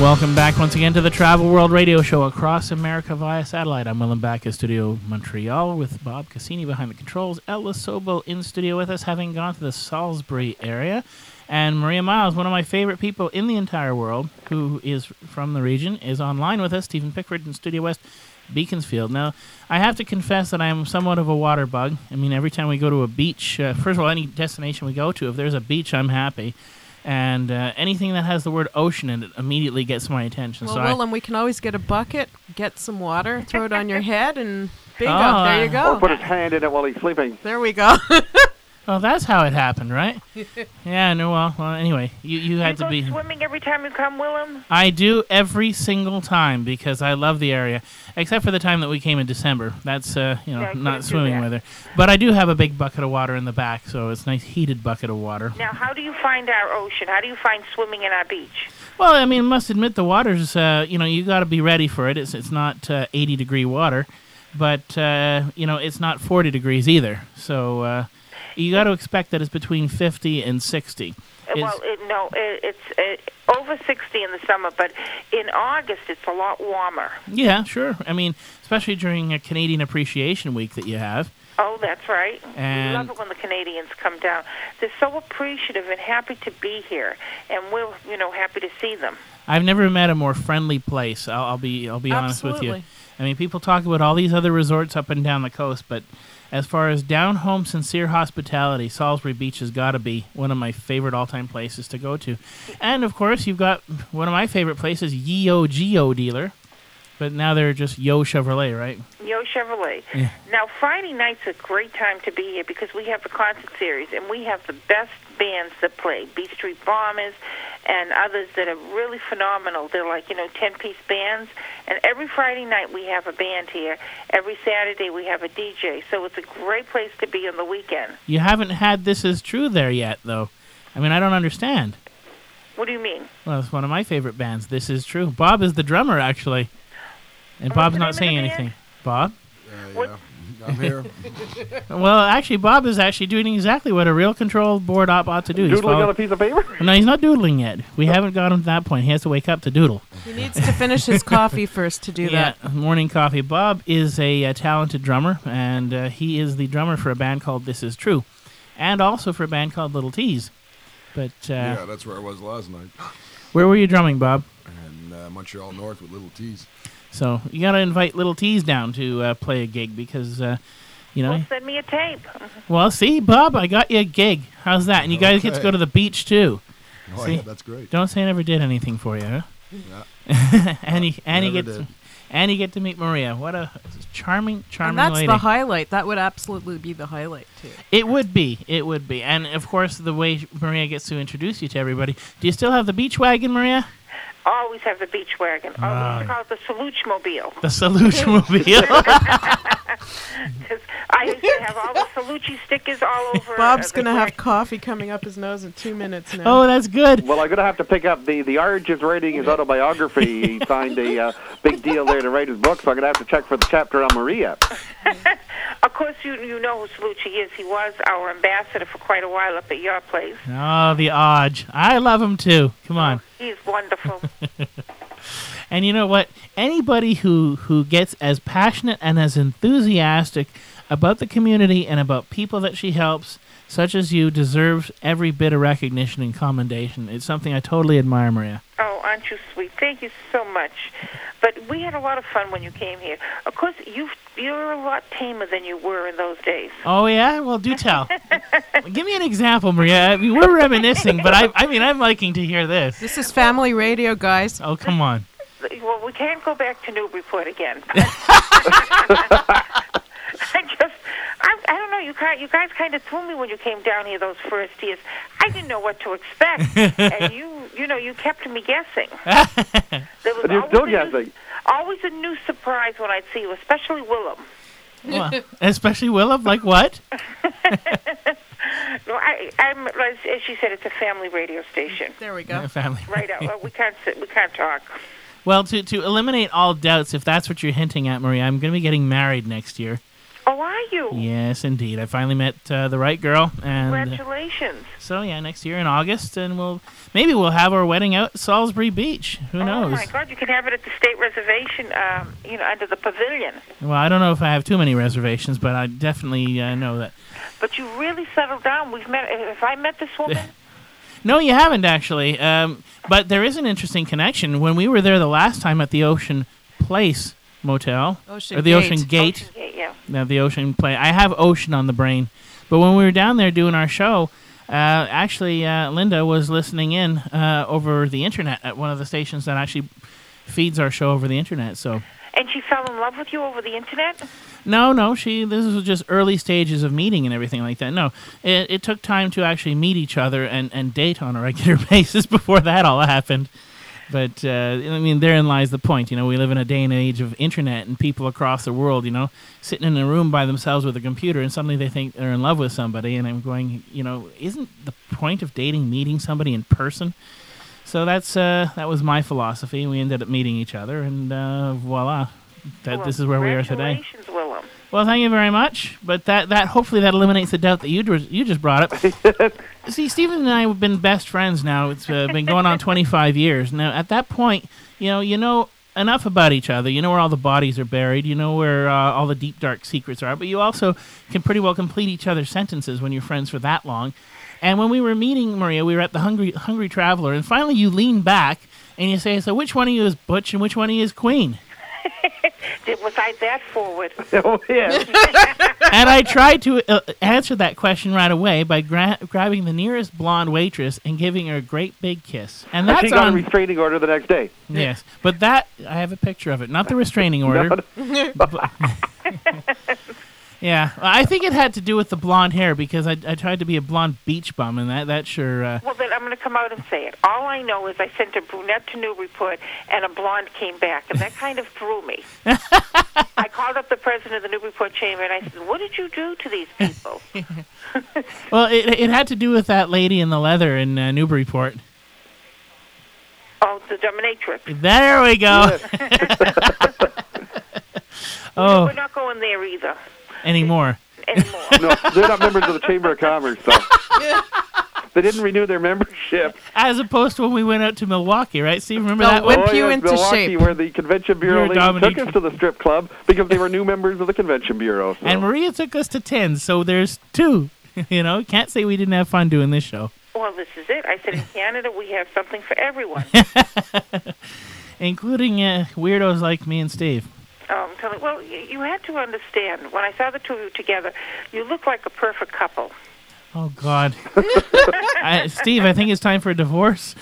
S8: Welcome back once again to the Travel World Radio Show across America via satellite. I'm Willem back in Studio Montreal with Bob Cassini behind the controls. Ella Sobel in studio with us, having gone to the Salisbury area. And Maria Miles, one of my favorite people in the entire world, who is from the region, is online with us. Stephen Pickford in Studio West, Beaconsfield. Now, I have to confess that I am somewhat of a water bug. I mean, every time we go to a beach, first of all, any destination we go to, if there's a beach, I'm happy. And anything that has the word ocean in it immediately gets my attention.
S11: Well,
S8: so
S11: Willem, we can always get a bucket, get some water, throw it on your head, and bingo, there you go.
S9: Or put his hand in it while he's sleeping.
S11: There we go.
S8: Oh, that's how it happened, right? Yeah, no, well, anyway, you had to be...
S10: You go swimming every time you come, Willem?
S8: I do every single time because I love the area, except for the time that we came in December. That's, not swimming weather. But I do have a big bucket of water in the back, so it's a nice heated bucket of water.
S10: Now, how do you find our ocean? How do you find swimming in our beach?
S8: Well, I mean, must admit the water's, you got to be ready for it. It's not 80-degree water, but, it's not 40 degrees either. So... you got to expect that it's between 50 and 60.
S10: It's over 60 in the summer, but in August it's a lot warmer.
S8: Yeah, sure. I mean, especially during a Canadian Appreciation Week that you have.
S10: Oh, that's right.
S8: And
S10: we love it when the Canadians come down. They're so appreciative and happy to be here, and we're, happy to see them.
S8: I've never met a more friendly place. I'll be honest with you. I mean, people talk about all these other resorts up and down the coast, but as far as down-home, sincere hospitality, Salisbury Beach has got to be one of my favorite all-time places to go to. And, of course, you've got one of my favorite places, Yo Geo Dealer. But now they're just Yo Chevrolet, right?
S10: Yo Chevrolet.
S8: Yeah.
S10: Now, Friday night's a great time to be here because we have the concert series, and we have the best bands that play. Beach Street Bombers and others that are really phenomenal. They're like, 10-piece bands. And every Friday night we have a band here. Every Saturday we have a DJ. So it's a great place to be on the weekend.
S8: You haven't had This Is True there yet, though. I mean, I don't understand.
S10: What do you mean?
S8: Well, it's one of my favorite bands, This Is True. Bob is the drummer, actually. And Bob's not saying anything. Bob?
S13: Yeah, I'm here.
S8: Well, actually, Bob is actually doing exactly what a real control board op ought to do.
S9: Doodling on a piece of paper?
S8: No, he's not doodling yet. We haven't got him to that point. He has to wake up to doodle.
S11: He needs to finish his coffee first to do that.
S8: Yeah, morning coffee. Bob is a talented drummer, and he is the drummer for a band called This Is True, and also for a band called Little Tees. But
S13: yeah, that's where I was last night.
S8: Where were you drumming, Bob?
S13: In Montreal North with Little Tees.
S8: So you got to invite Little Tees down to play a gig because,
S10: Well, send me a tape.
S8: Well, see, Bob, I got you a gig. How's that? And you guys get to go to the beach, too.
S13: Oh,
S8: see?
S13: yeah, that's great.
S8: Don't say I never did anything for you, huh?
S13: Yeah.
S8: and you get to meet Maria. What a charming
S11: and that's
S8: lady.
S11: the highlight. That would absolutely be the highlight, too.
S8: It would be. And, of course, the way Maria gets to introduce you to everybody. Do you still have the beach wagon, Maria?
S10: Always have the beach wagon. Always call it the Saluch-mobile.
S8: The Saluch-mobile.
S10: I used to have all the Salucci stickers all over.
S11: Bob's going to have coffee coming up his nose in 2 minutes now.
S8: Oh, that's good.
S9: Well, I'm going to have to pick up the Arge is writing his autobiography. He signed a big deal there to write his book, so I'm going to have to check for the chapter on Maria.
S10: Of course, you know who Salucci is. He was our ambassador for quite a while up at your place.
S8: Oh, the Arge. I love him, too. Come on.
S10: He's wonderful.
S8: And you know what? Anybody who gets as passionate and as enthusiastic about the community and about people that she helps, such as you, deserves every bit of recognition and commendation. It's something I totally admire, Maria.
S10: Oh, aren't you sweet? Thank you so much. But we had a lot of fun when you came here. Of course, you're a lot tamer than you were in those days.
S8: Oh, yeah? Well, do tell. Give me an example, Maria. I mean, we're reminiscing, but I'm liking to hear this.
S11: This is family radio, guys.
S8: Oh, come on.
S10: Well, we can't go back to Newburyport again. I don't know. You guys kind of threw me when you came down here those first years. I didn't know what to expect, and you kept me guessing. There was
S9: you're still guessing.
S10: Always a new surprise when I'd see you, especially Willem.
S8: Well, especially Willem? Like what?
S10: No, I'm as she said, it's a family radio station.
S11: There we go.
S8: Yeah, family.
S10: Right out. Well, we can't talk.
S8: Well, to eliminate all doubts, if that's what you're hinting at, Maria, I'm going to be getting married next year.
S10: Oh, are you.
S8: Yes, indeed. I finally met the right girl, and
S10: Congratulations.
S8: so yeah, next year in August, and maybe we'll have our wedding out at Salisbury Beach. Who knows?
S10: Oh my God, you can have it at the state reservation, under the pavilion.
S8: Well, I don't know if I have too many reservations, but I definitely know that.
S10: But you really settled down. Have I met this woman?
S8: No, you haven't actually. But there is an interesting connection. When we were there the last time at the Ocean Place Motel,
S11: Ocean
S8: or the
S11: Gate.
S8: Ocean Gate.
S10: Ocean Gate, yeah.
S8: No, the Ocean Place. I have Ocean on the brain. But when we were down there doing our show, actually Linda was listening in over the internet at one of the stations that actually feeds our show over the internet. So.
S10: And she fell in love with you over the internet?
S8: No. This was just early stages of meeting and everything like that. No, it took time to actually meet each other and date on a regular basis before that all happened. But, therein lies the point. We live in a day and age of internet and people across the world, sitting in a room by themselves with a computer, and suddenly they think they're in love with somebody. And I'm going, isn't the point of dating meeting somebody in person? So that was my philosophy. We ended up meeting each other, and voila, this is where we are today.
S10: Congratulations, Willem.
S8: Well, thank you very much. But that hopefully that eliminates the doubt that you just brought up. See, Stephen and I have been best friends now. It's been going on 25 years. Now, at that point, you know enough about each other. You know where all the bodies are buried. You know where all the deep, dark secrets are. But you also can pretty well complete each other's sentences when you're friends for that long. And when we were meeting, Maria, we were at the Hungry Traveler, and finally you lean back and you say, so which one of you is Butch and which one of you is Queen?
S10: Was I that forward?
S9: Oh, yeah.
S8: And I tried to answer that question right away by grabbing the nearest blonde waitress and giving her a great big kiss. And that's
S9: she got a restraining order the next day.
S8: Yes, but that, I have a picture of it. Not the restraining order. Yeah, I think it had to do with the blonde hair because I tried to be a blonde beach bum, and that sure...
S10: Well, then I'm going to come out and say it. All I know is I sent a brunette to Newburyport, and a blonde came back, and that kind of threw me. I called up the president of the Newburyport Chamber, and I said, what did you do to these people?
S8: Well, it had to do with that lady in the leather in Newburyport.
S10: Oh, the dominatrix.
S8: There we go.
S10: Oh. We're not going there either.
S8: Anymore.
S9: No, they're not members of the Chamber of Commerce, so. They didn't renew their membership.
S8: As opposed to when we went out to Milwaukee, right, Steve? Remember that?
S11: Whip you
S9: yes,
S11: into
S9: Milwaukee,
S11: shape.
S9: where the Convention Bureau lady took us to the strip club because they were new members of the Convention Bureau. So.
S8: And Maria took us to 10, so there's 2. Can't say we didn't have fun doing this show.
S10: Well, this is it. I said in Canada we have something for everyone.
S8: Including weirdos like me and Steve.
S10: I'm telling you, well, you had to understand, when I saw the two of you together, you look like a perfect couple.
S8: Oh, God. Steve, I think it's time for a divorce.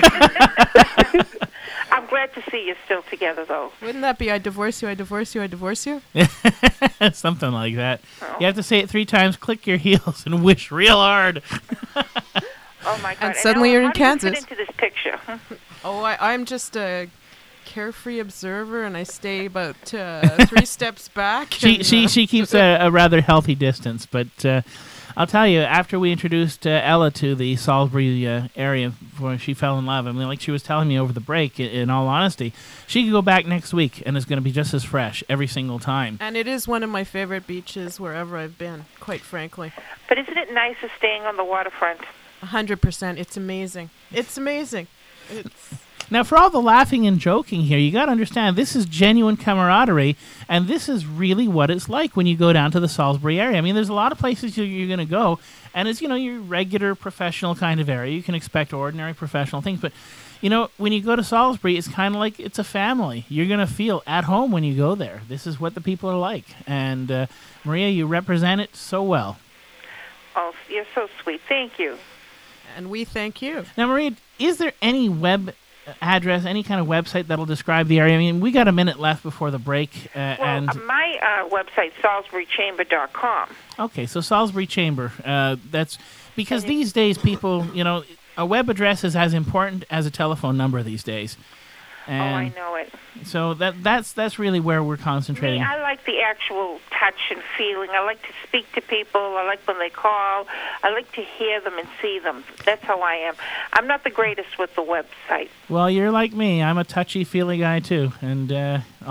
S10: I'm glad to see you still together, though.
S11: Wouldn't that be, I divorce you, I divorce you, I divorce you?
S8: Something like that. Oh. You have to say it 3 times, click your heels, and wish real hard.
S10: Oh, my God.
S11: And suddenly you're in Kansas.
S10: How do you fit into this picture?
S11: Oh, I'm just a carefree observer, and I stay about 3 steps back.
S8: She keeps a rather healthy distance, but I'll tell you, after we introduced Ella to the Salisbury area where she fell in love, I mean, like she was telling me over the break, in all honesty, she could go back next week and it's going to be just as fresh every single time.
S11: And it is one of my favorite beaches wherever I've been, quite frankly.
S10: But isn't it nice of staying on the waterfront?
S11: 100%. It's amazing. It's amazing.
S8: Now, for all the laughing and joking here, you got to understand this is genuine camaraderie, and this is really what it's like when you go down to the Salisbury area. I mean, there's a lot of places you're going to go, and it's, your regular professional kind of area. You can expect ordinary professional things, but, when you go to Salisbury, it's kind of like it's a family. You're going to feel at home when you go there. This is what the people are like, and Maria, you represent it so well.
S10: Oh, you're so sweet. Thank you.
S11: And we thank you.
S8: Now, Maria, is there any web address, any kind of website that'll describe the area? I mean, we got a minute left before the break.
S10: My website, SalisburyChamber.com.
S8: Okay, so Salisbury Chamber. That's because these days people, a web address is as important as a telephone number these days. And
S10: I know it.
S8: So that's really where we're concentrating.
S10: I like the actual touch and feeling. I like to speak to people. I like when they call. I like to hear them and see them. That's how I am. I'm not the greatest with the website.
S8: Well, you're like me. I'm a touchy-feely guy too, and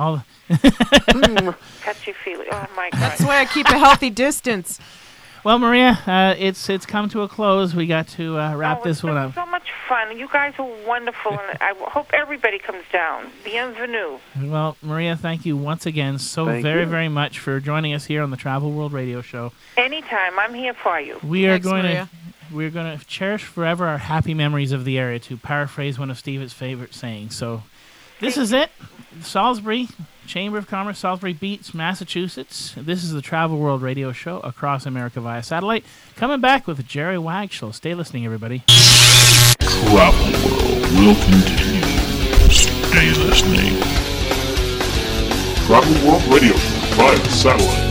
S10: Touchy-feely. Oh, my God.
S11: That's why I keep a healthy distance.
S8: Well, Maria, it's come to a close. We got to wrap this one up.
S10: So much fun. You guys are wonderful, and I hope everybody comes down. Bienvenue.
S8: Well, Maria, thank you once again
S10: Thank
S8: very,
S10: you.
S8: very much for joining us here on the Travel World Radio Show.
S10: Anytime. I'm here for you.
S8: We're going to cherish forever our happy memories of the area, to paraphrase one of Steve's favorite sayings. So this is it. Salisbury, Chamber of Commerce, Salisbury Beach, Massachusetts. This is the Travel World Radio Show across America via satellite. Coming back with Jerry Wagshall. Stay listening, everybody.
S12: Travel World will continue. Stay listening. Travel World Radio Show via satellite.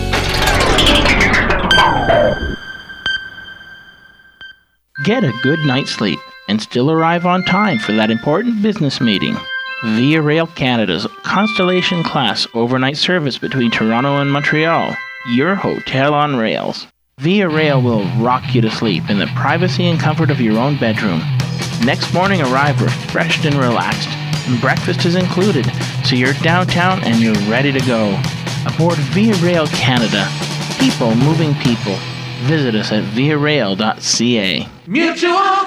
S6: Get a good night's sleep and still arrive on time for that important business meeting. Via Rail Canada's Constellation Class overnight service between Toronto and Montreal. Your hotel on rails. Via Rail will rock you to sleep in the privacy and comfort of your own bedroom. Next morning, arrive refreshed and relaxed. Breakfast is included, so you're downtown and you're ready to go. Aboard Via Rail Canada. People moving people. Visit us at viarail.ca.
S18: Mutual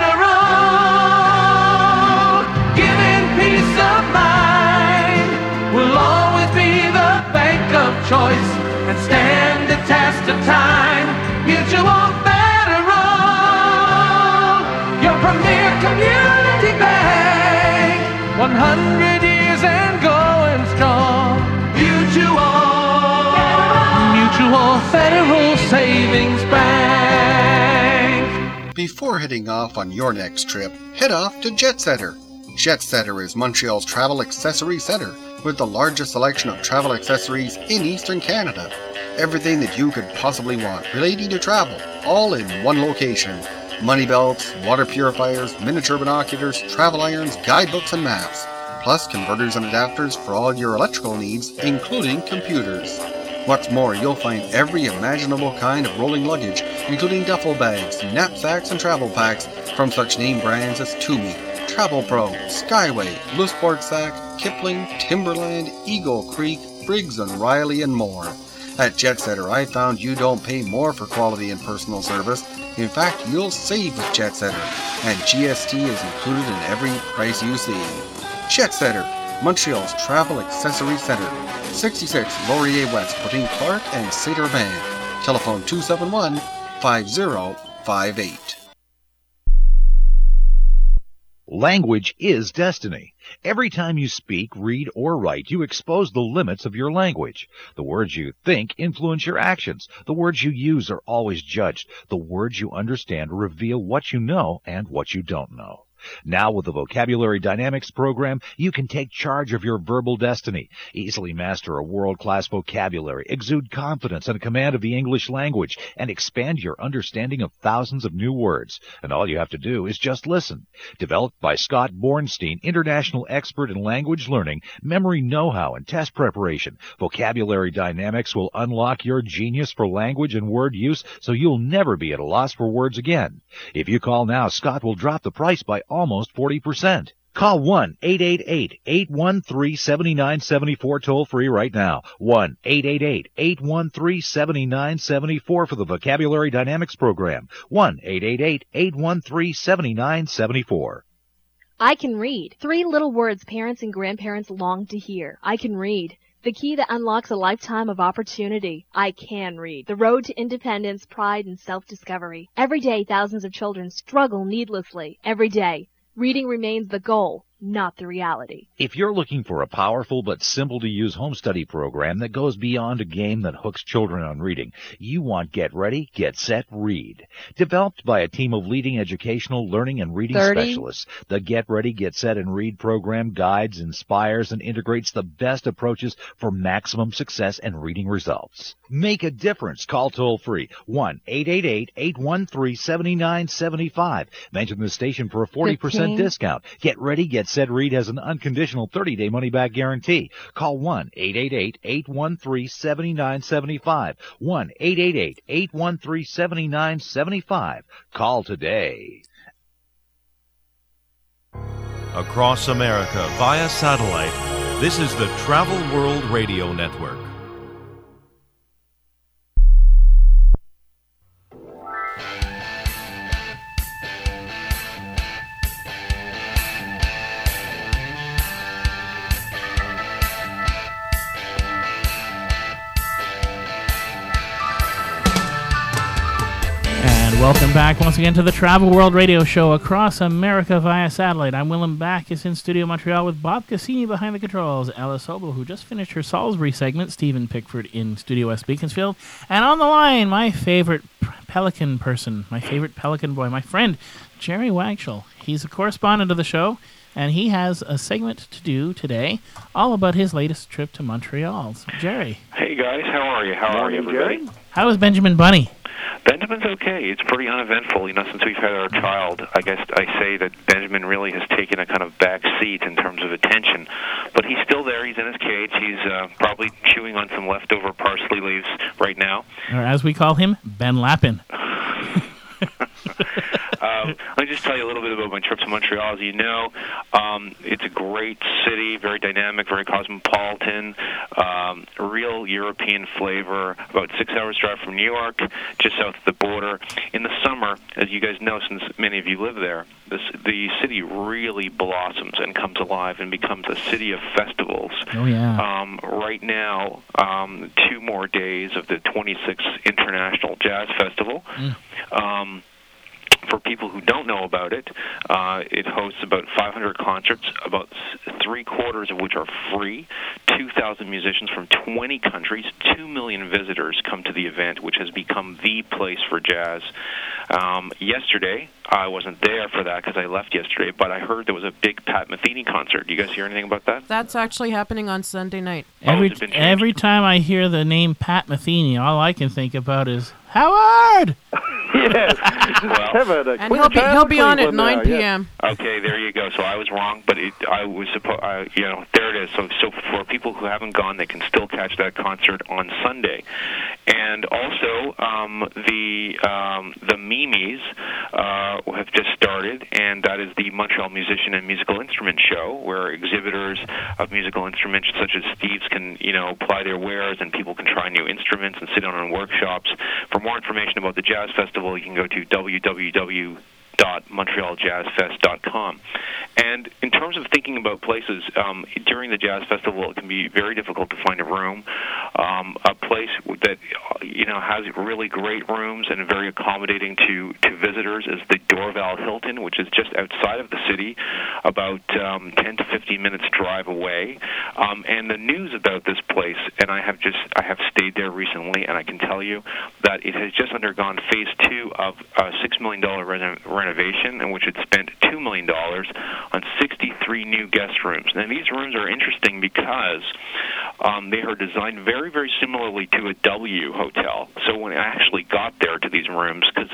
S18: Federal, giving peace of mind. We'll always be the bank of choice and stand the test of time. Mutual Federal, your premier community bank. 100 years and going strong. Mutual Federal Savings Bank.
S3: Before heading off on your next trip, head off to Jetsetter. Jetsetter is Montreal's travel accessory center with the largest selection of travel accessories in Eastern Canada. Everything that you could possibly want relating to travel, all in one location. Money belts, water purifiers, miniature binoculars, travel irons, guidebooks and maps, plus converters and adapters for all your electrical needs, including computers. What's more, you'll find every imaginable kind of rolling luggage, including duffel bags, knapsacks, and travel packs from such name brands as Tumi, Travel Pro, Skyway, Lousport Sack, Kipling, Timberland, Eagle Creek, Briggs & Riley, and more. At Jetsetter, I found you don't pay more for quality and personal service. In fact, you'll save with Jetsetter, and GST is included in every price you see. Jetsetter, Montreal's travel accessory center. 66 Laurier West between Clark and Saint Urbain. Telephone 271-5058.
S19: Language is destiny. Every time you speak, read, or write, you expose the limits of your language. The words you think influence your actions. The words you use are always judged. The words you understand reveal what you know and what you don't know. Now with the Vocabulary Dynamics program, you can take charge of your verbal destiny, easily master a world-class vocabulary, exude confidence and a command of the English language, and expand your understanding of thousands of new words. And all you have to do is just listen. Developed by Scott Bornstein, international expert in language learning, memory know-how, and test preparation, Vocabulary Dynamics will unlock your genius for language and word use so you'll never be at a loss for words again. If you call now, Scott will drop the price by almost 40%. Call 1-888-813-7974 toll free right now. 1-888-813-7974 for the Vocabulary Dynamics program. 1-888-813-7974.
S20: I can read. 3 little words parents and grandparents long to hear. I can read. The key that unlocks a lifetime of opportunity. I can read. The road to independence, pride, and self-discovery. Every day, thousands of children struggle needlessly. Every day, reading remains the goal, not the reality.
S19: If you're looking for a powerful but simple-to-use home study program that goes beyond a game that hooks children on reading, you want Get Ready, Get Set, Read. Developed by a team of leading educational, learning, and reading specialists, the Get Ready, Get Set, and Read program guides, inspires, and integrates the best approaches for maximum success and reading results. Make a difference. Call toll-free 1-888-813-7975. Mention the station for a 40% discount. Get Ready, Get Set, Read has an unconditional 30-day money-back guarantee. Call 1-888-813-7975. 1-888-813-7975. Call today.
S1: Across America via satellite, This is the Travel World Radio Network.
S8: Welcome back once again to the Travel World Radio Show across America via satellite. I'm Willem Backus in Studio Montreal with Bob Cassini behind the controls, Alice Obel, who just finished her Salisbury segment, Stephen Pickford in Studio West Beaconsfield, and on the line, my favorite Pelican person, my favorite Pelican boy, my friend, Jerry Wagshall. He's a correspondent of the show, and he has a segment to do today all about his latest trip to Montreal. So, Jerry.
S21: Hey, guys. How are you? How are you, everybody?
S8: How is Benjamin Bunny?
S21: Benjamin's okay. It's pretty uneventful. Since we've had our child, I guess I say that Benjamin really has taken a kind of back seat in terms of attention. But he's still there. He's in his cage. He's probably chewing on some leftover parsley leaves right now.
S8: Or as we call him, Ben Lappin.
S21: Let me just tell you a little bit about my trip to Montreal. As you know, it's a great city, very dynamic, very cosmopolitan, real European flavor, about 6 hours drive from New York, just south of the border. In the summer, as you guys know, since many of you live there, the city really blossoms and comes alive and becomes a city of festivals.
S8: Oh, yeah.
S21: Right now, 2 more days of the 26th International Jazz Festival. For people who don't know about it, it hosts about 500 concerts, about 3/4 of which are free. 2,000 musicians from 20 countries, 2 million visitors come to the event, which has become the place for jazz. Yesterday, I wasn't there for that because I left yesterday, but I heard there was a big Pat Metheny concert. Do you guys hear anything about that?
S11: That's actually happening on Sunday night.
S8: Every time I hear the name Pat Metheny, all I can think about is Howard!
S9: Yes.
S11: And he'll be on at 9 p.m.
S21: Okay, there you go. So I was wrong, but I was supposed. There it is. So for people who haven't gone, they can still catch that concert on Sunday. And also, the Mimis have just started, and that is the Montreal Musician and Musical Instrument Show, where exhibitors of musical instruments such as Steve's can, apply their wares, and people can try new instruments and sit down on workshops. For more information about the Jazz Festival, you can go to www.montrealjazzfest.com. And in terms of thinking about places, during the Jazz Festival, it can be very difficult to find a room. A place that has really great rooms and very accommodating to visitors is the Dorval Hilton, which is just outside of the city, about 10 to 15 minutes drive away. And the news about this place, and I have stayed there recently, and I can tell you that it has just undergone phase 2 of a $6 million renovation, in which it spent $2 million on 63 new guest rooms. Now, these rooms are interesting because they are designed very, very similarly to a W hotel. So when I actually got there to these rooms, because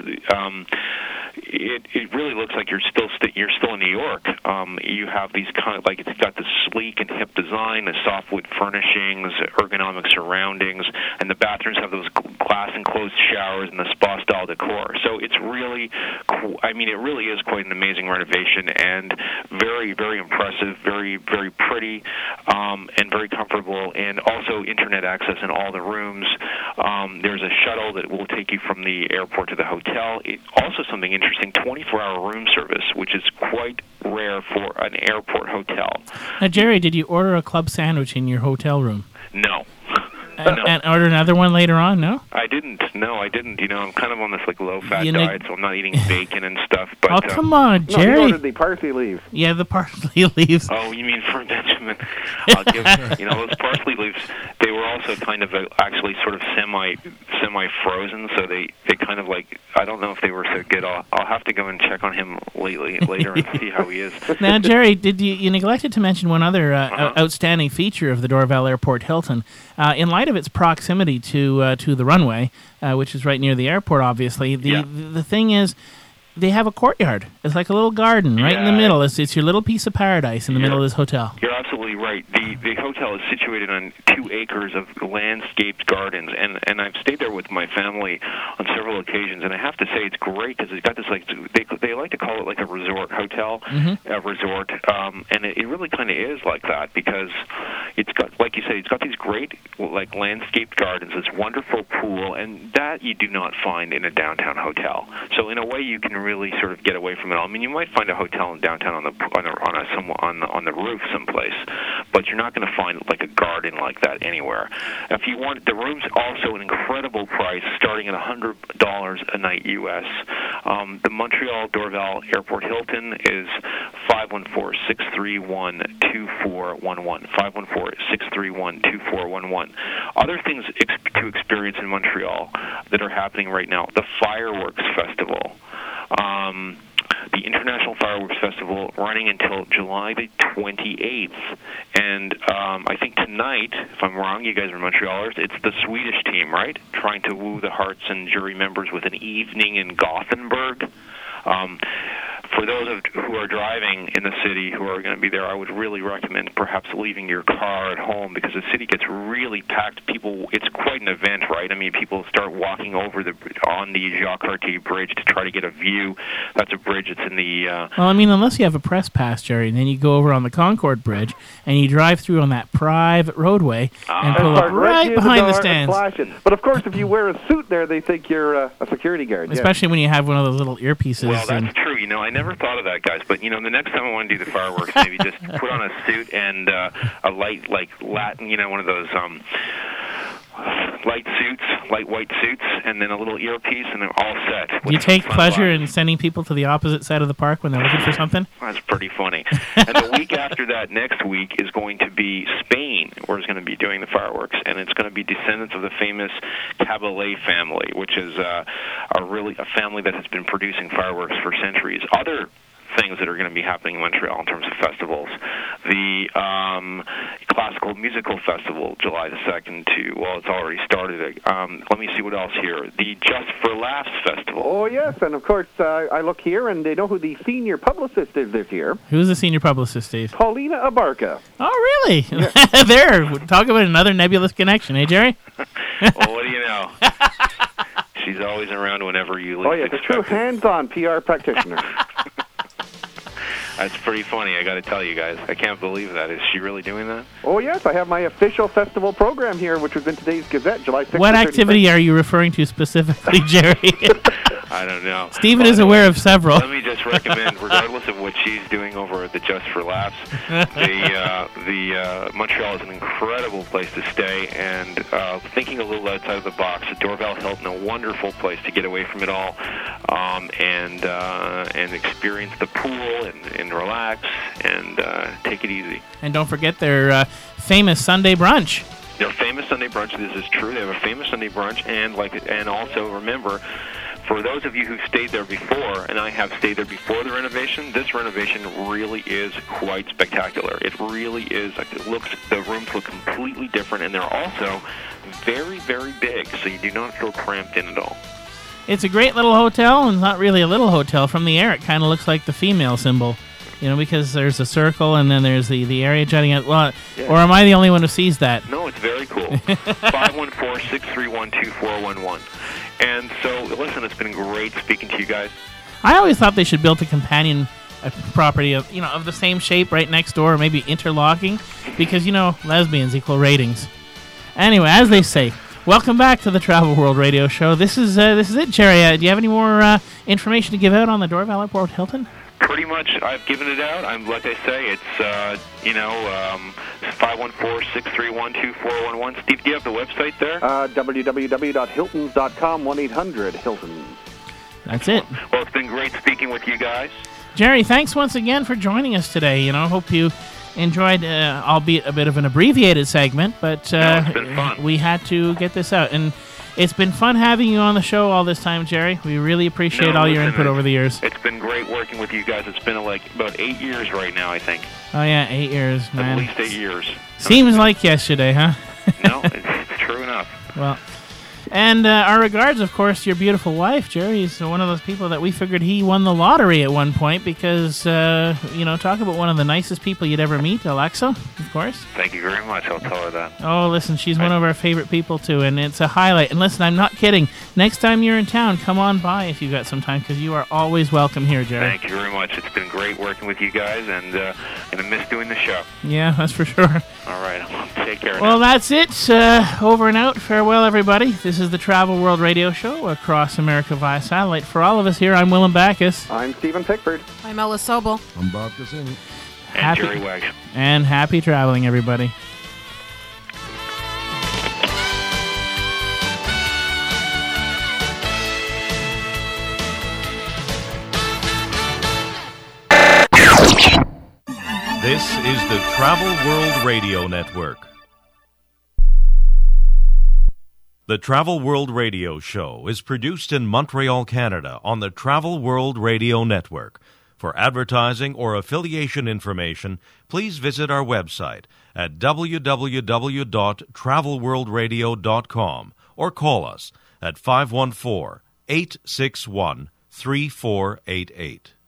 S21: it really looks like you're still in New York. You have these kind of it's got this sleek and hip design, the softwood furnishings, ergonomic surroundings, and the bathrooms have those glass enclosed showers and the spa style decor. So it's really, it really is quite an amazing renovation and very, very impressive, very, very pretty, and very comfortable, and also internet access in all the rooms. There's a shuttle that will take you from the airport to the hotel. Also something interesting, 24-hour room service, which is quite rare for an airport hotel.
S8: Now, Jerry, did you order a club sandwich in your hotel room?
S21: No.
S8: And order another one later on, no?
S21: I didn't. No, I didn't. I'm kind of on this low-fat diet, so I'm not eating bacon and stuff. But,
S8: oh, come on, Jerry.
S9: No, he ordered the parsley leaves.
S8: Yeah, the parsley leaves.
S21: Oh, you mean for Benjamin? I'll give those parsley leaves. They were also kind of actually sort of semi-frozen, so they kind of I don't know if they were so good. I'll have to go and check on him later and see how he is.
S8: Now, Jerry, you neglected to mention one other outstanding feature of the Dorval Airport Hilton. In light of its proximity to the runway, which is right near the airport, obviously, the thing is, they have a courtyard. It's like a little garden right in the middle. It's your little piece of paradise in the middle of this hotel.
S21: You're absolutely right. The hotel is situated on 2 acres of landscaped gardens, and I've stayed there with my family on several occasions, and I have to say it's great because it's got this, like, they like to call it like a resort hotel, a resort, and it really kind of is like that because it's got, like you say, it's got these great, like, landscaped gardens, this wonderful pool, and that you do not find in a downtown hotel. So in a way, you can really sort of get away from it all. I mean, you might find a hotel in downtown on the roof someplace, but you're not going to find like a garden like that anywhere. If you want, the room's also an incredible price, starting at $100 a night U.S. The Montreal Dorval Airport Hilton is 514-631-2411. 514-631-2411. Other things to experience in Montreal that are happening right now: the Fireworks Festival. The International Fireworks Festival running until July the 28th. And I think tonight, if I'm wrong, you guys are Montrealers, it's the Swedish team, right? Trying to woo the hearts and jury members with an evening in Gothenburg. For those who are driving in the city who are going to be there, I would really recommend perhaps leaving your car at home because the city gets really packed. People, it's quite an event, right? I mean, people start walking over on the Jacques Cartier Bridge to try to get a view. That's a bridge that's in the...
S8: Well, I mean, unless you have a press pass, Jerry, and then you go over on the Concord Bridge and you drive through on that private roadway and pull up right behind the stands.
S9: But of course, if you wear a suit there, they think you're a security guard.
S8: Especially when you have one of those little earpieces.
S21: Well, that's true. You know, I never thought of that, guys. But, you know, the next time I want to do the fireworks, maybe just put on a suit and a light, like, Latin, you know, one of those light white suits, and then a little earpiece, and they're all set.
S8: Do you take pleasure in sending people to the opposite side of the park when they're looking for something?
S21: That's pretty funny. And the week after that, next week, is going to be Spain, where it's going to be doing the fireworks, and it's going to be descendants of the famous Caballé family, which is a family that has been producing fireworks for centuries. Other things that are going to be happening in Montreal in terms of festivals. The Classical Musical Festival, July the 2nd to, well, it's already started. Let me see what else here. The Just for Laughs Festival.
S9: Oh, yes, and of course, I look here, and they know who the senior publicist is this year.
S8: Who's the senior publicist, Steve?
S9: Paulina Abarca.
S8: Oh, really? Yeah. There. Talk about another nebulous connection, eh, Jerry?
S21: Well, what do you know? She's always around whenever you least
S9: expect it. Oh, yes, a true hands-on PR practitioner.
S21: That's pretty funny, I got to tell you guys. I can't believe that. Is she really doing that?
S9: Oh, yes. I have my official festival program here, which was in today's Gazette, July 6th.
S8: What activity are you referring to specifically, Jerry?
S21: I don't know.
S8: Stephen is aware of several.
S21: Let me just recommend, regardless of what she's doing over at the Just for Laughs, the Montreal is an incredible place to stay, and thinking a little outside of the box, the Dorval Hilton, a wonderful place to get away from it all, and experience the pool and relax and take it easy.
S8: And don't forget their famous Sunday brunch.
S21: Their famous Sunday brunch. This is true. They have a famous Sunday brunch, and also remember, for those of you who stayed there before, and I have stayed there before the renovation, this renovation really is quite spectacular. It really is. The rooms look completely different, and they're also very, very big, so you do not feel cramped in at all.
S8: It's a great little hotel, and not really a little hotel. From the air, it kind of looks like the female symbol, you know, because there's a circle, and then there's the area jutting out. Well, yeah. Or am I the only one who sees that?
S21: No, it's very cool. 514-631-2411. And so, listen, it's been great speaking to you guys.
S8: I always thought they should build a companion property of the same shape right next door, or maybe interlocking, because, lesbians equal ratings. Anyway, as they say, welcome back to the Travel World Radio Show. This is it, Jerry. Do you have any more information to give out on the Dorval Airport Hilton?
S21: Pretty much, I've given it out. Like I say, it's 514-631-2411. Steve, do you have the website there?
S9: www.hiltons.com, 1-800-HILTONS.
S8: That's it.
S21: Well, it's been great speaking with you guys.
S8: Jerry, thanks once again for joining us today. Hope you enjoyed, albeit a bit of an abbreviated segment, but
S21: it's been fun.
S8: We had to get this out. And it's been fun having you on the show all this time, Jerry. We really appreciate all your input over the years.
S21: It's been great working with you guys. It's been about 8 years right now, I think.
S8: Oh, yeah, 8 years, man.
S21: At least 8 years.
S8: Seems like yesterday, huh?
S21: No, it's true enough.
S8: Well, And our regards, of course, to your beautiful wife, Jerry. He's one of those people that we figured he won the lottery at one point because, talk about one of the nicest people you'd ever meet, Alexa, of course.
S21: Thank you very much. I'll tell her that.
S8: Oh, listen, she's one of our favorite people, too, and it's a highlight. And listen, I'm not kidding. Next time you're in town, come on by if you've got some time because you are always welcome here, Jerry.
S21: Thank you very much. It's been great working with you guys, and going to miss doing the show.
S8: Yeah, that's for sure.
S21: All right. Take care.
S8: Well, that's it. Over and out. Farewell, everybody. This is the Travel World Radio Show across America via satellite. For all of us here, I'm Willem Backus.
S9: I'm Stephen Pickford.
S11: I'm Ella Sobel.
S13: I'm Bob Cassini.
S21: And Jerry Wags.
S8: And happy traveling, everybody.
S1: This is the Travel World Radio Network. The Travel World Radio Show is produced in Montreal, Canada on the Travel World Radio Network. For advertising or affiliation information, please visit our website at www.travelworldradio.com or call us at 514-861-3488.